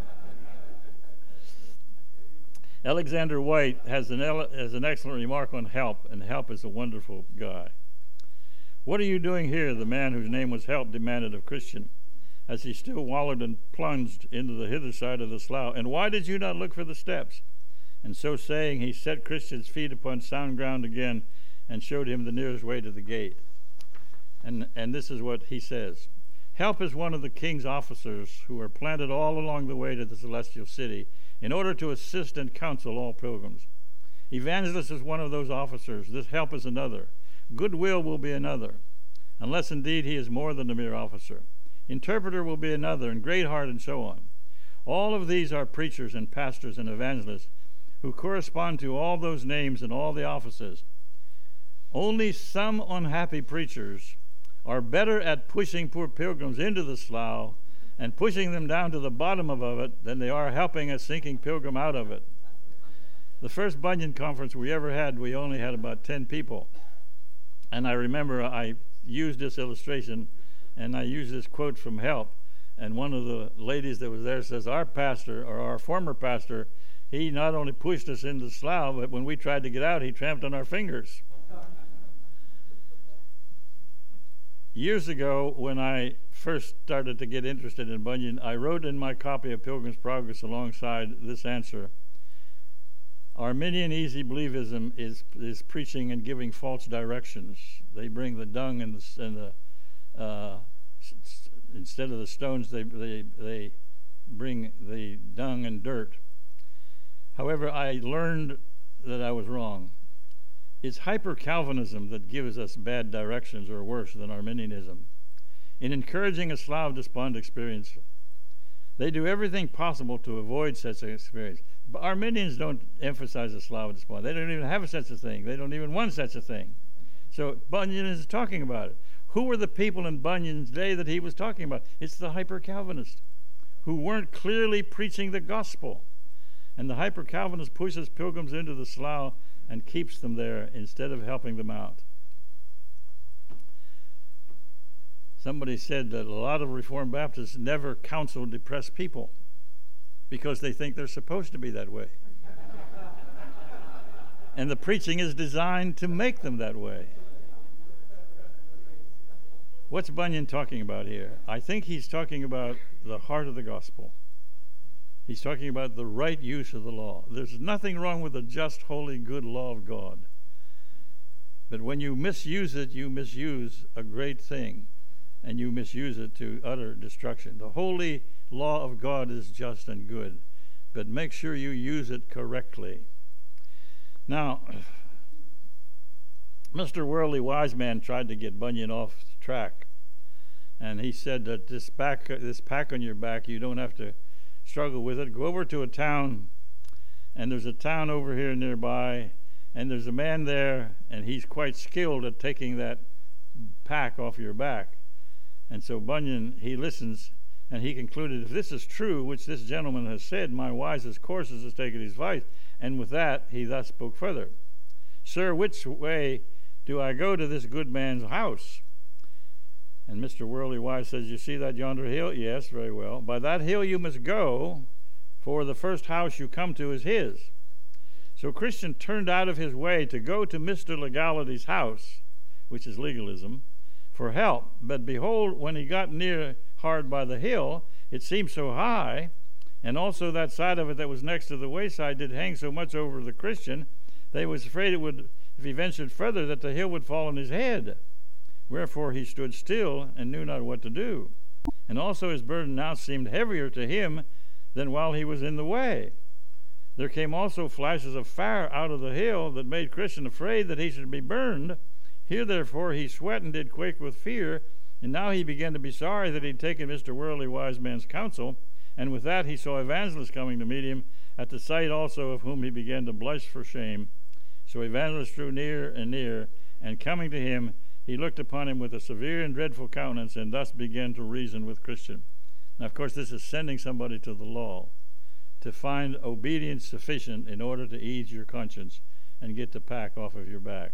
Alexander White has an, has an excellent remark on Help, and Help is a wonderful guy. What are you doing here? The man whose name was Help demanded of Christian, as he still wallowed and plunged into the hither side of the slough. And why did you not look for the steps? And so saying, he set Christian's feet upon sound ground again and showed him the nearest way to the gate. And, and this is what he says. Help is one of the king's officers who are planted all along the way to the celestial city in order to assist and counsel all pilgrims. Evangelist is one of those officers. This Help is another. Goodwill will be another, unless indeed he is more than a mere officer. Interpreter will be another, and Greatheart, and so on. All of these are preachers and pastors and evangelists who correspond to all those names and all the offices. Only some unhappy preachers are better at pushing poor pilgrims into the slough and pushing them down to the bottom of it than they are helping a sinking pilgrim out of it. The first Bunyan conference we ever had, we only had about ten people. And I remember I used this illustration, and I used this quote from Help. And one of the ladies that was there says, our pastor, or our former pastor, he not only pushed us into the slough, but when we tried to get out, he tramped on our fingers. Years ago, when I first started to get interested in Bunyan, I wrote in my copy of Pilgrim's Progress alongside this answer. Arminian easy believism is is preaching and giving false directions. They bring the dung and the, and the uh, s- instead of the stones, they they they bring the dung and dirt. However, I learned that I was wrong. It's hyper-Calvinism that gives us bad directions, or worse than Arminianism. In encouraging a Slough of Despond experience, they do everything possible to avoid such an experience. But Arminians don't emphasize a Slough of Despond. They don't even have such a thing. They don't even want such a thing. So Bunyan is talking about it. Who were the people in Bunyan's day that he was talking about? It's the hyper-Calvinists who weren't clearly preaching the gospel. And the hyper-Calvinist pushes pilgrims into the slough and keeps them there instead of helping them out. Somebody said that a lot of Reformed Baptists never counsel depressed people because they think they're supposed to be that way. And the preaching is designed to make them that way. What's Bunyan talking about here? I think he's talking about the heart of the gospel. He's talking about the right use of the law. There's nothing wrong with the just, holy, good law of God. But when you misuse it, you misuse a great thing, and you misuse it to utter destruction. The holy law of God is just and good, but make sure you use it correctly. Now, Mister Worldly Wise Man tried to get Bunyan off track, and he said that this back, this pack on your back, you don't have to struggle with it. Go over to a town, and there's a town over here nearby, and there's a man there, and he's quite skilled at taking that pack off your back. And so Bunyan, he listens, and he concluded, if this is true, which this gentleman has said, my wisest course is to take his advice. And with that, he thus spoke further. Sir, which way do I go to this good man's house? And Mister Worldly Wise says, you see that yonder hill? Yes, very well. By that hill you must go, for the first house you come to is his. So Christian turned out of his way to go to Mister Legality's house, which is legalism, for help. But behold, when he got near hard by the hill, it seemed so high, and also that side of it that was next to the wayside did hang so much over the Christian, they was afraid it would, if he ventured further, that the hill would fall on his head. Wherefore he stood still and knew not what to do. And also his burden now seemed heavier to him than while he was in the way. There came also flashes of fire out of the hill that made Christian afraid that he should be burned. Here therefore he sweat and did quake with fear, and now he began to be sorry that he had taken Mister Worldly Wise Man's counsel, and with that he saw Evangelist coming to meet him, at the sight also of whom he began to blush for shame. So Evangelist drew near and near, and coming to him, he looked upon him with a severe and dreadful countenance, and thus began to reason with Christian. Now, of course, this is sending somebody to the law to find obedience sufficient in order to ease your conscience and get the pack off of your back.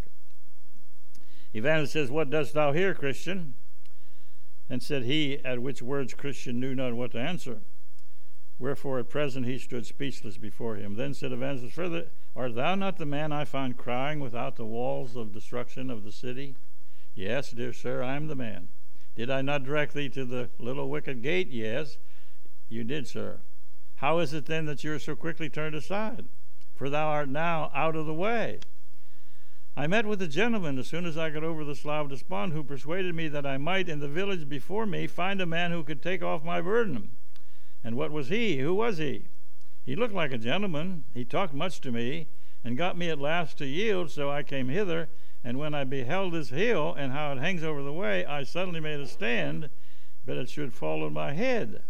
Evangelist says, "What dost thou here, Christian?" And said he, at which words Christian knew not what to answer. Wherefore at present he stood speechless before him. Then said Evangelist further, "Art thou not the man I found crying without the walls of destruction of the city?" "Yes, dear sir, I am the man." "Did I not direct thee to the little wicket gate?" "Yes, you did, sir." "How is it then that you are so quickly turned aside? For thou art now out of the way." "I met with a gentleman as soon as I got over the Slough Despond, who persuaded me that I might in the village before me find a man who could take off my burden." "And what was he? Who was he?" "He looked like a gentleman. He talked much to me, and got me at last to yield, so I came hither. And when I beheld this hill, and how it hangs over the way, I suddenly made a stand, but it should fall on my head."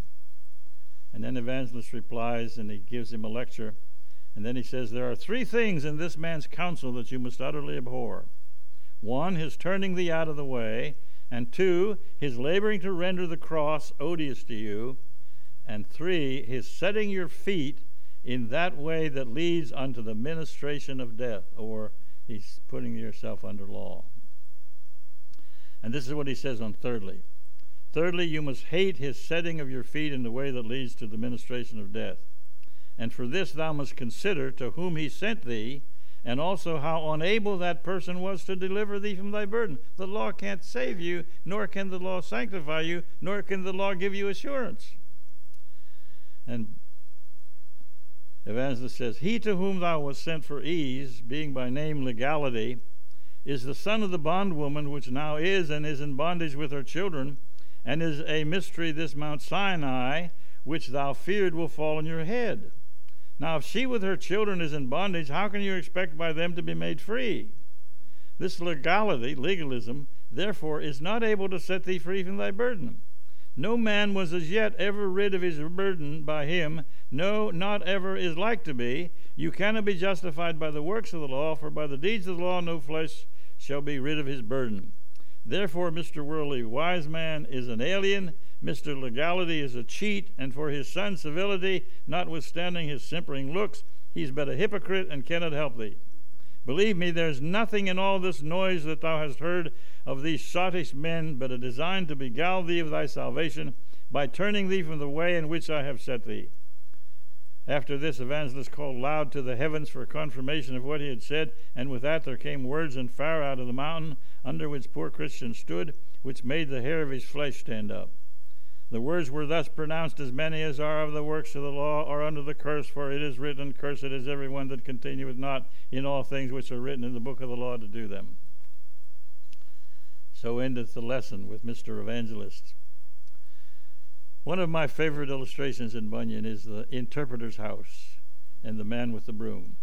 And then Evangelist replies, and he gives him a lecture. And then he says, "There are three things in this man's counsel that you must utterly abhor. One, his turning thee out of the way. And two, his laboring to render the cross odious to you. And three, his setting your feet in that way that leads unto the ministration of death," or he's putting yourself under law. And this is what he says on thirdly. "Thirdly, you must hate his setting of your feet in the way that leads to the ministration of death. And for this thou must consider to whom he sent thee, and also how unable that person was to deliver thee from thy burden." The law can't save you, nor can the law sanctify you, nor can the law give you assurance. And Evangelist says, "He to whom thou wast sent for ease, being by name Legality, is the son of the bondwoman which now is and is in bondage with her children, and is a mystery this Mount Sinai, which thou feared will fall on your head. Now if she with her children is in bondage, how can you expect by them to be made free? This legality, legalism, therefore is not able to set thee free from thy burden. No man was as yet ever rid of his burden by him, no, not ever is like to be. You cannot be justified by the works of the law, for by the deeds of the law no flesh shall be rid of his burden. Therefore Mister Worldly Wise Man is an alien, Mister Legality is a cheat, and for his son Civility, notwithstanding his simpering looks, he's but a hypocrite and cannot help thee. Believe me, there's nothing in all this noise that thou hast heard of these sottish men but a design to beguile thee of thy salvation by turning thee from the way in which I have set thee." After this, Evangelist called loud to the heavens for confirmation of what he had said, and with that there came words and fire out of the mountain under which poor Christian stood, which made the hair of his flesh stand up. The words were thus pronounced: "As many as are of the works of the law are under the curse, for it is written, Cursed is every one that continueth not in all things which are written in the book of the law to do them." So endeth the lesson with Mister Evangelist. One of my favorite illustrations in Bunyan is the interpreter's house and the man with the broom.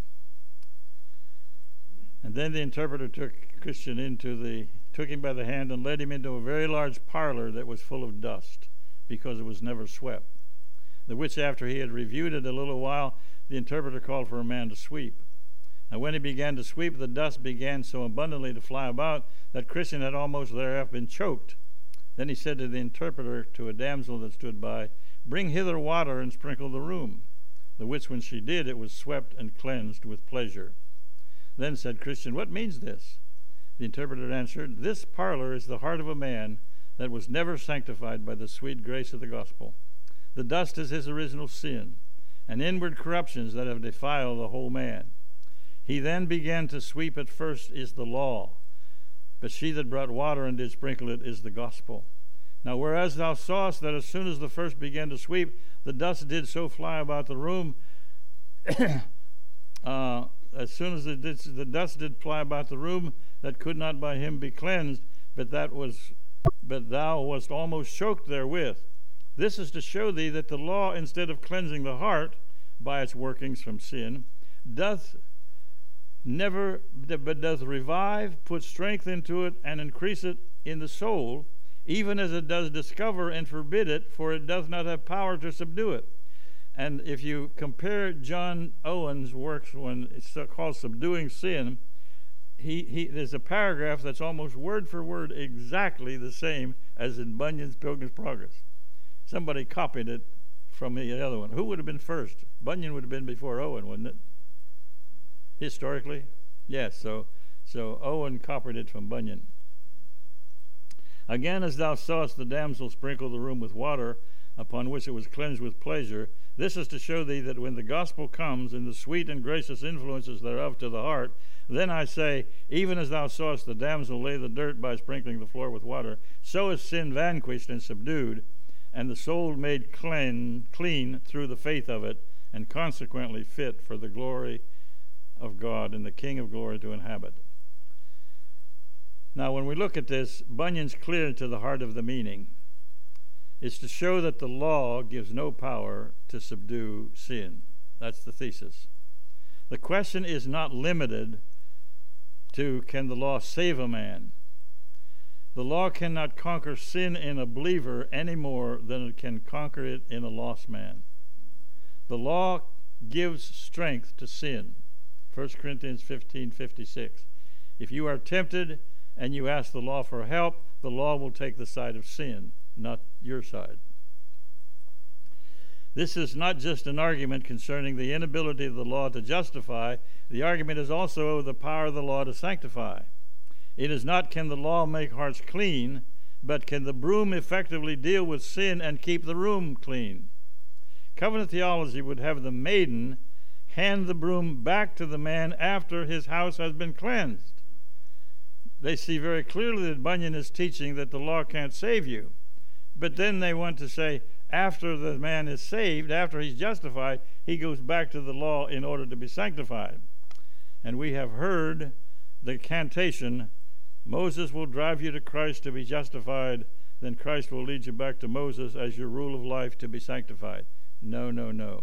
And then the interpreter took Christian into the, took him by the hand and led him into a very large parlor that was full of dust, because it was never swept. The which after he had reviewed it a little while, the interpreter called for a man to sweep. And when he began to sweep, the dust began so abundantly to fly about that Christian had almost thereof been choked. Then he said to the interpreter, to a damsel that stood by, "Bring hither water and sprinkle the room." The which when she did, it was swept and cleansed with pleasure. Then said Christian, "What means this?" The interpreter answered, "This parlor is the heart of a man that was never sanctified by the sweet grace of the gospel. The dust is his original sin, and inward corruptions that have defiled the whole man. He then began to sweep at first is the law, but she that brought water and did sprinkle it is the gospel. Now, whereas thou sawest that as soon as the first began to sweep, the dust did so fly about the room, uh, as soon as it did, the dust did fly about the room, that could not by him be cleansed, but that was, but thou wast almost choked therewith. This is to show thee that the law, instead of cleansing the heart by its workings from sin, doth never, but doth revive, put strength into it, and increase it in the soul, even as it does discover and forbid it, for it doth not have power to subdue it. And if you compare John Owen's works when it's called Subduing Sin, he, he there's a paragraph that's almost word for word exactly the same as in Bunyan's Pilgrim's Progress. Somebody copied it from the other one. Who would have been first? Bunyan would have been before Owen, wouldn't it? Historically? Yes, so, so Owen copied it from Bunyan. Again, as thou sawest the damsel sprinkle the room with water, upon which it was cleansed with pleasure, this is to show thee that when the gospel comes in the sweet and gracious influences thereof to the heart, then I say, even as thou sawest the damsel lay the dirt by sprinkling the floor with water, so is sin vanquished and subdued, and the soul made clean, clean through the faith of it, and consequently fit for the glory of God and the King of glory to inhabit. Now, when we look at this, Bunyan's clear to the heart of the meaning. It's to show that the law gives no power to subdue sin. That's the thesis. The question is not limited to, can the law save a man? The law cannot conquer sin in a believer any more than it can conquer it in a lost man. The law gives strength to sin. First Corinthians fifteen fifty-six. If you are tempted and you ask the law for help, the law will take the side of sin, not your side. This is not just an argument concerning the inability of the law to justify. The argument is also of the power of the law to sanctify. It is not, can the law make hearts clean, but can the broom effectively deal with sin and keep the room clean? Covenant theology would have the maiden hand the broom back to the man after his house has been cleansed. They see very clearly that Bunyan is teaching that the law can't save you. But then they want to say, after the man is saved, after he's justified, he goes back to the law in order to be sanctified. And we have heard the cantation, Moses will drive you to Christ to be justified, then Christ will lead you back to Moses as your rule of life to be sanctified. No, no, no.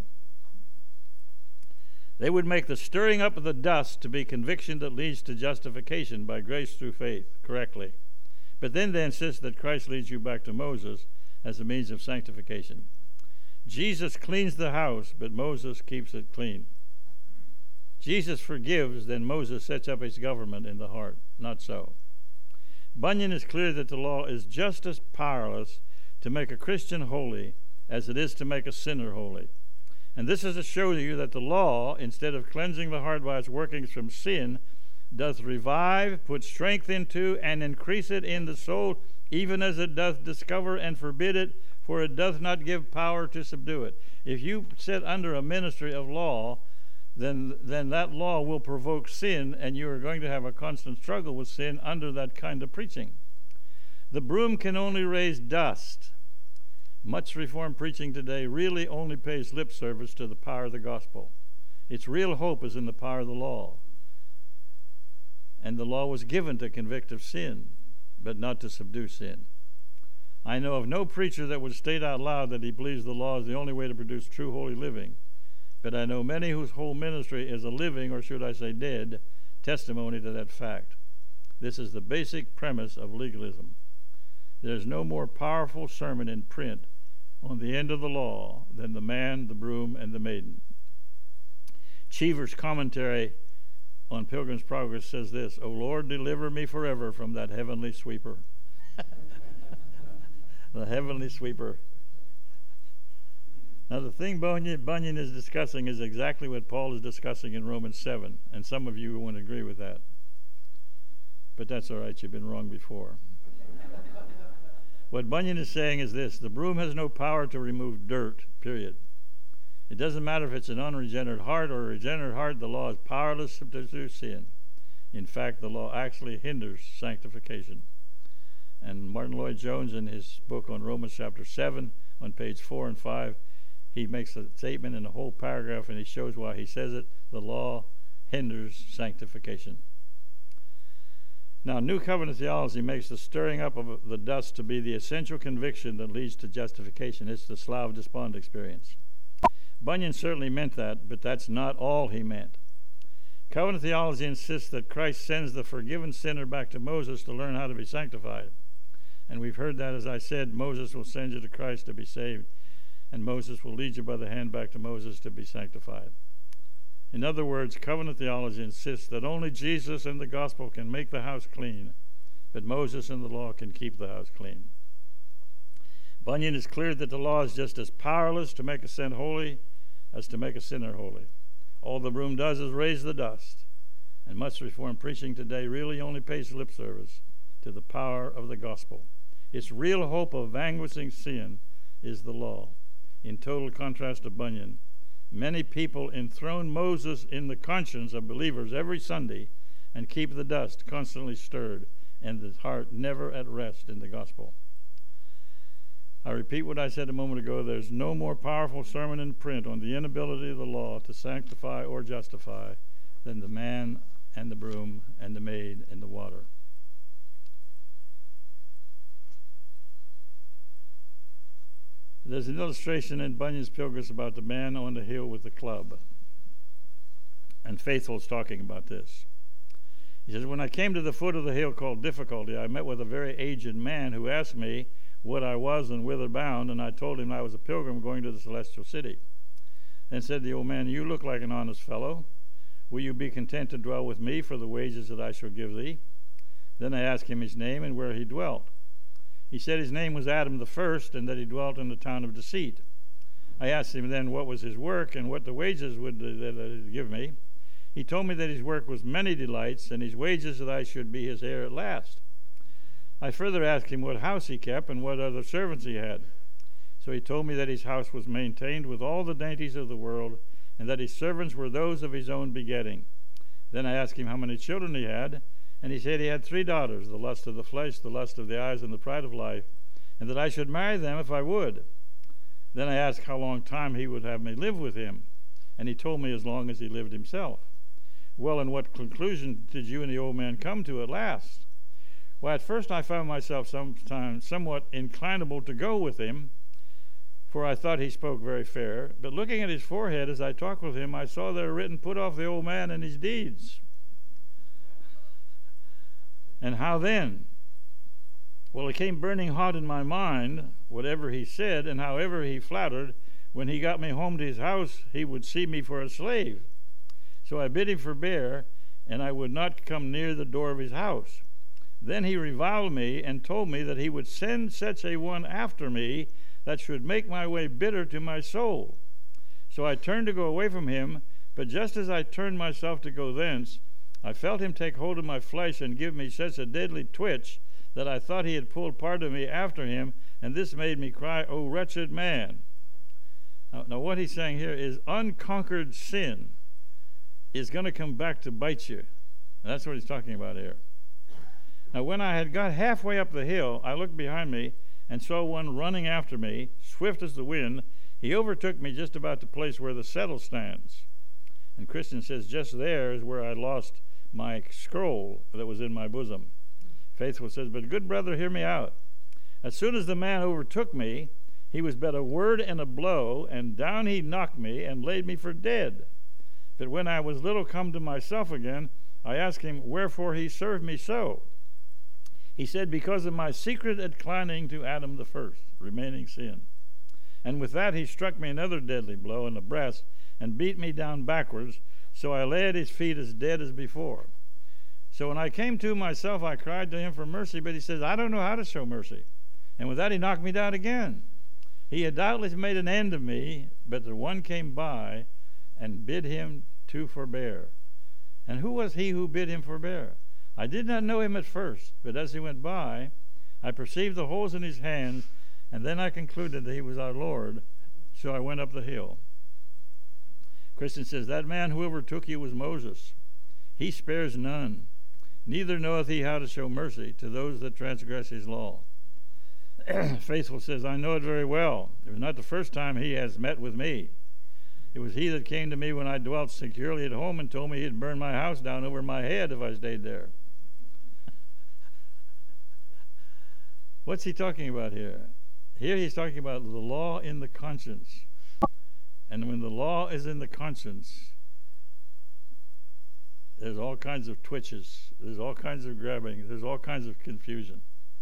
They would make the stirring up of the dust to be conviction that leads to justification by grace through faith correctly. But then they insist that Christ leads you back to Moses as a means of sanctification. Jesus cleans the house, but Moses keeps it clean. Jesus forgives, then Moses sets up his government in the heart. Not so. Bunyan is clear that the law is just as powerless to make a Christian holy as it is to make a sinner holy. And this is to show you that the law, instead of cleansing the heart by its workings from sin, doth revive, put strength into, and increase it in the soul, even as it doth discover and forbid it, for it doth not give power to subdue it. If you sit under a ministry of law, then, then that law will provoke sin, and you are going to have a constant struggle with sin under that kind of preaching. The broom can only raise dust. Much Reformed preaching today really only pays lip service to the power of the gospel. Its real hope is in the power of the law. And the law was given to convict of sin, but not to subdue sin. I know of no preacher that would state out loud that he believes the law is the only way to produce true holy living. But I know many whose whole ministry is a living, or should I say dead, testimony to that fact. This is the basic premise of legalism. There's no more powerful sermon in print on the end of the law than the man, the broom, and the maiden. Cheever's commentary on Pilgrim's Progress says this: O Lord, deliver me forever from that heavenly sweeper. The heavenly sweeper. Now, the thing Bunyan, Bunyan is discussing is exactly what Paul is discussing in Romans seven, and some of you won't agree with that. But that's all right, you've been wrong before. What Bunyan is saying is this: the broom has no power to remove dirt, period. It doesn't matter if it's an unregenerate heart or a regenerate heart, the law is powerless to subdue sin. In fact, the law actually hinders sanctification. And Martin Lloyd-Jones, in his book on Romans chapter seven, on page four and five, he makes a statement in a whole paragraph, and he shows why he says it. The law hinders sanctification. Now, New Covenant theology makes the stirring up of the dust to be the essential conviction that leads to justification. It's the Slough Despond experience. Bunyan certainly meant that, but that's not all he meant. Covenant theology insists that Christ sends the forgiven sinner back to Moses to learn how to be sanctified. And we've heard that, as I said, Moses will send you to Christ to be saved, and Moses will lead you by the hand back to Moses to be sanctified. In other words, covenant theology insists that only Jesus and the gospel can make the house clean, but Moses and the law can keep the house clean. Bunyan is clear that the law is just as powerless to make a sin holy as to make a sinner holy. All the broom does is raise the dust, and much Reformed preaching today really only pays lip service to the power of the gospel. Its real hope of vanquishing sin is the law. In total contrast to Bunyan, many people enthrone Moses in the conscience of believers every Sunday and keep the dust constantly stirred and the heart never at rest in the gospel. I repeat what I said a moment ago. There's no more powerful sermon in print on the inability of the law to sanctify or justify than the man and the broom and the maid and the water. There's an illustration in Bunyan's Pilgrims about the man on the hill with the club. And Faithful's talking about this. He says, when I came to the foot of the hill called Difficulty, I met with a very aged man who asked me what I was and whither bound, and I told him I was a pilgrim going to the celestial city. Then said the old man, you look like an honest fellow. Will you be content to dwell with me for the wages that I shall give thee? Then I asked him his name and where he dwelt. He said his name was Adam the First, and that he dwelt in the town of Deceit. I asked him then what was his work and what the wages would that he'd give me. He told me that his work was many delights, and his wages that I should be his heir at last. I further asked him what house he kept and what other servants he had. So he told me that his house was maintained with all the dainties of the world, and that his servants were those of his own begetting. Then I asked him how many children he had, and he said he had three daughters, the lust of the flesh, the lust of the eyes, and the pride of life, and that I should marry them if I would. Then I asked how long time he would have me live with him, and he told me as long as he lived himself. Well, and what conclusion did you and the old man come to at last? Well, at first I found myself sometimes somewhat inclinable to go with him, for I thought he spoke very fair. But looking at his forehead as I talked with him, I saw there written, put off the old man and his deeds. And how then? Well, it came burning hot in my mind, whatever he said and however he flattered, when he got me home to his house, he would see me for a slave. So I bid him forbear, and I would not come near the door of his house. Then he reviled me and told me that he would send such a one after me that should make my way bitter to my soul. So I turned to go away from him, but just as I turned myself to go thence, I felt him take hold of my flesh and give me such a deadly twitch that I thought he had pulled part of me after him, and this made me cry, O wretched man. Now, now what he's saying here is unconquered sin is going to come back to bite you. And that's what he's talking about here. Now, when I had got halfway up the hill, I looked behind me and saw one running after me, swift as the wind. He overtook me just about the place where the settle stands. And Christian says, just there is where I lost my scroll that was in my bosom. Faithful says, but good brother, hear me out. As soon as the man overtook me, he was but a word and a blow, and down he knocked me and laid me for dead. But when I was little come to myself again, I asked him wherefore he served me so. He said, because of my secret inclining to Adam the first, remaining sin. And with that he struck me another deadly blow in the breast, and beat me down backwards, so I lay at his feet as dead as before. So when I came to myself, I cried to him for mercy, but he says, I don't know how to show mercy. And with that he knocked me down again. He had doubtless made an end of me, but the one came by and bid him to forbear. And who was he who bid him forbear? I did not know him at first, but as he went by, I perceived the holes in his hands, and then I concluded that he was our Lord, so I went up the hill. Christian says, that man who overtook you was Moses. He spares none. neither knoweth he how to show mercy to those that transgress his law. Faithful says, I know it very well. It was not the first time he has met with me. It was he that came to me when I dwelt securely at home and told me he'd burn my house down over my head if I stayed there. What's he talking about here? Here he's talking about the law in the conscience. And when the law is in the conscience, there's all kinds of twitches. There's all kinds of grabbing. There's all kinds of confusion.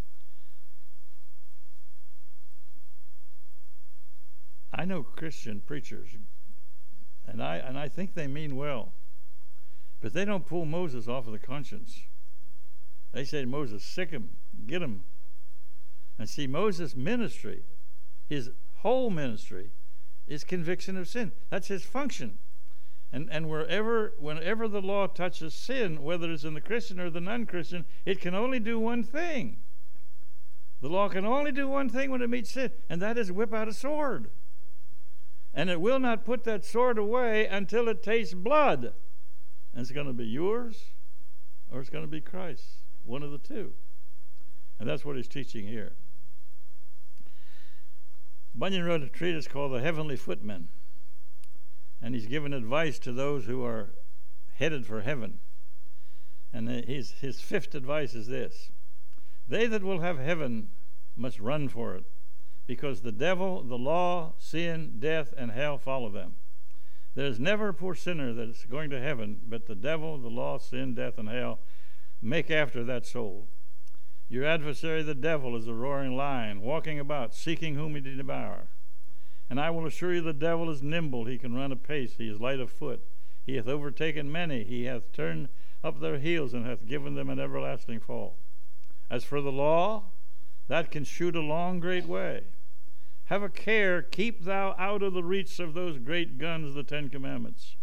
I know Christian preachers, and I and I think they mean well, but they don't pull Moses off of the conscience. They say to Moses, sick him, get him. And see, Moses' ministry, his whole ministry, is conviction of sin. That's his function. And and wherever, whenever the law touches sin, whether it's in the Christian or the non-Christian, it can only do one thing. The law can only do one thing when it meets sin, and that is whip out a sword. And it will not put that sword away until it tastes blood. And it's going to be yours or it's going to be Christ's. One of the two. And that's what he's teaching here. Bunyan wrote a treatise called The Heavenly Footmen. And he's given advice to those who are headed for heaven. And his, his fifth advice is this. They that will have heaven must run for it, because the devil, the law, sin, death, and hell follow them. There is never a poor sinner that is going to heaven, but the devil, the law, sin, death, and hell make after that soul. Your adversary, the devil, is a roaring lion, walking about, seeking whom he may devour. And I will assure you the devil is nimble, he can run apace, he is light of foot. He hath overtaken many, he hath turned up their heels, and hath given them an everlasting fall. As for the law, that can shoot a long, great way. Have a care, keep thou out of the reach of those great guns, the Ten Commandments.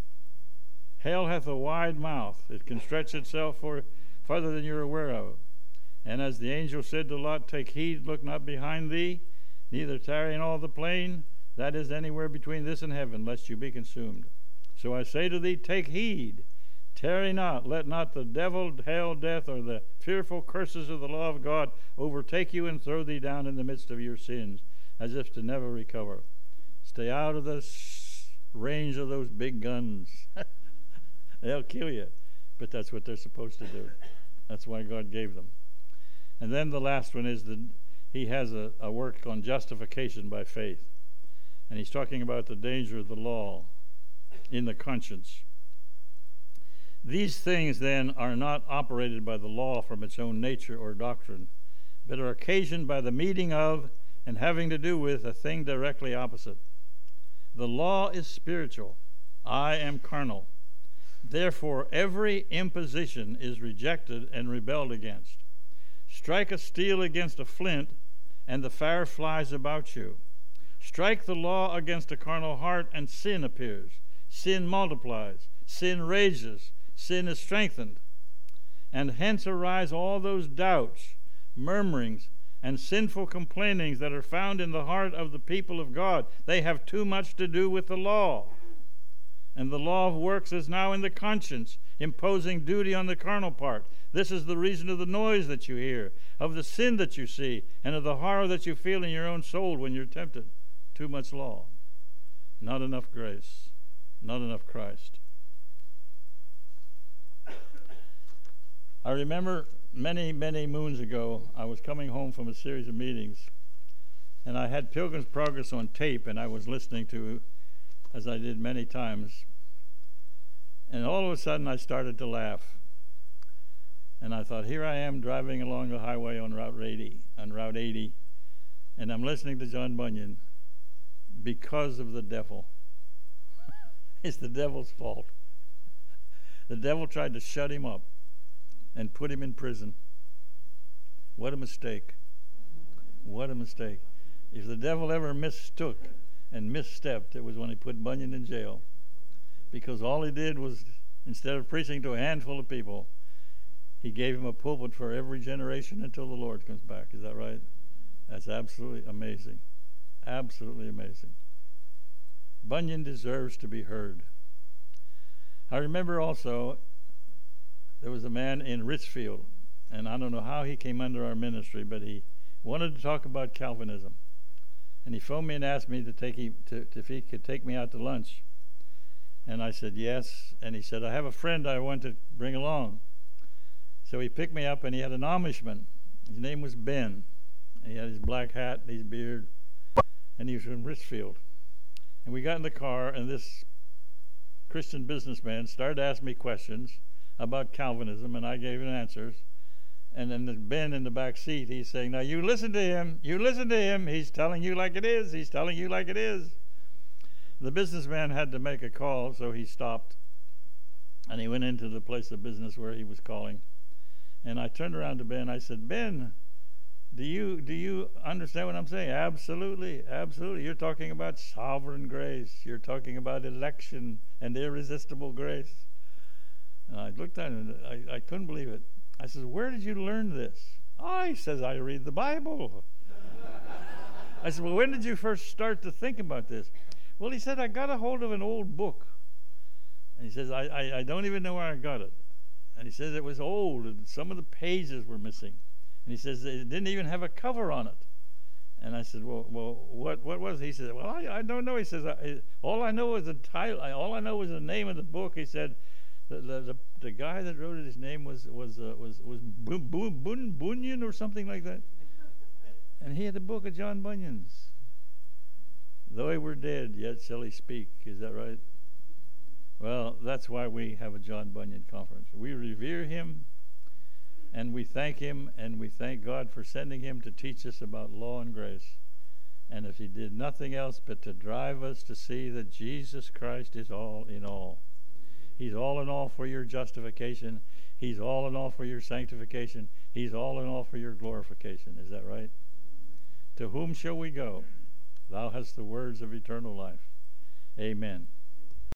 Hell hath a wide mouth, it can stretch itself for farther than you're aware of. And as the angel said to Lot, take heed, look not behind thee, neither tarry in all the plain, that is anywhere between this and heaven, lest you be consumed. So I say to thee, take heed, tarry not, let not the devil, hell, death, or the fearful curses of the law of God overtake you and throw thee down in the midst of your sins, as if to never recover. Stay out of the range of those big guns. They'll kill you. But that's what they're supposed to do. That's why God gave them. And then the last one is that he has a, a work on justification by faith. And he's talking about the danger of the law in the conscience. These things, then, are not operated by the law from its own nature or doctrine, but are occasioned by the meeting of and having to do with a thing directly opposite. The law is spiritual. I am carnal. Therefore, every imposition is rejected and rebelled against. Strike a steel against a flint, and the fire flies about you. Strike the law against a carnal heart, and sin appears. Sin multiplies. Sin rages. Sin is strengthened. And hence arise all those doubts, murmurings, and sinful complainings that are found in the heart of the people of God. They have too much to do with the law. And the law of works is now in the conscience, imposing duty on the carnal part. This is the reason of the noise that you hear, of the sin that you see, and of the horror that you feel in your own soul when you're tempted. Too much law. Not enough grace. Not enough Christ. I remember many, many moons ago, I was coming home from a series of meetings, and I had Pilgrim's Progress on tape, and I was listening to, as I did many times, and all of a sudden I started to laugh. And I thought, here I am driving along the highway on Route eighty, on Route eighty, and I'm listening to John Bunyan because of the devil. It's the devil's fault. The devil tried to shut him up and put him in prison. What a mistake. What a mistake. If the devil ever mistook and misstepped, it was when he put Bunyan in jail. Because all he did was, instead of preaching to a handful of people, he gave him a pulpit for every generation until the Lord comes back. Is that right? That's absolutely amazing. Absolutely amazing. Bunyan deserves to be heard. I remember also there was a man in Richfield, and I don't know how he came under our ministry, but he wanted to talk about Calvinism. And he phoned me and asked me to take he, to, to, if he could take me out to lunch. And I said yes. And he said, I have a friend I want to bring along. So he picked me up, and he had an Amishman. His name was Ben. He had his black hat and his beard, and he was from Richfield. And we got in the car, and this Christian businessman started asking me questions about Calvinism, and I gave him answers. And then the Ben in the back seat, he's saying, now you listen to him, you listen to him, he's telling you like it is, he's telling you like it is. The businessman had to make a call, so he stopped, and he went into the place of business where he was calling. And I turned around to Ben, I said, Ben, do you do you understand what I'm saying? Absolutely, absolutely. You're talking about sovereign grace. You're talking about election and irresistible grace. And I looked at him, and I, I couldn't believe it. I said, where did you learn this? Oh, he says, I read the Bible. I said, well, when did you first start to think about this? Well, he said, I got a hold of an old book. And he says, I, I, I don't even know where I got it. And he says it was old, and some of the pages were missing. And he says it didn't even have a cover on it. And I said, well, well, what, what was it? He said, well, I, I don't know. He says, I, all I know is the title. All I know was the name of the book. He said, the the, the, the guy that wrote it, his name was was uh, was was Bun, Bun, Bunyan or something like that. And he had the book of John Bunyan's. Though he were dead, yet shall he speak. Is that right? Well, that's why we have a John Bunyan conference. We revere him, and we thank him, and we thank God for sending him to teach us about law and grace. And if he did nothing else but to drive us to see that Jesus Christ is all in all. He's all in all for your justification. He's all in all for your sanctification. He's all in all for your glorification. Is that right? To whom shall we go? Thou hast the words of eternal life. Amen.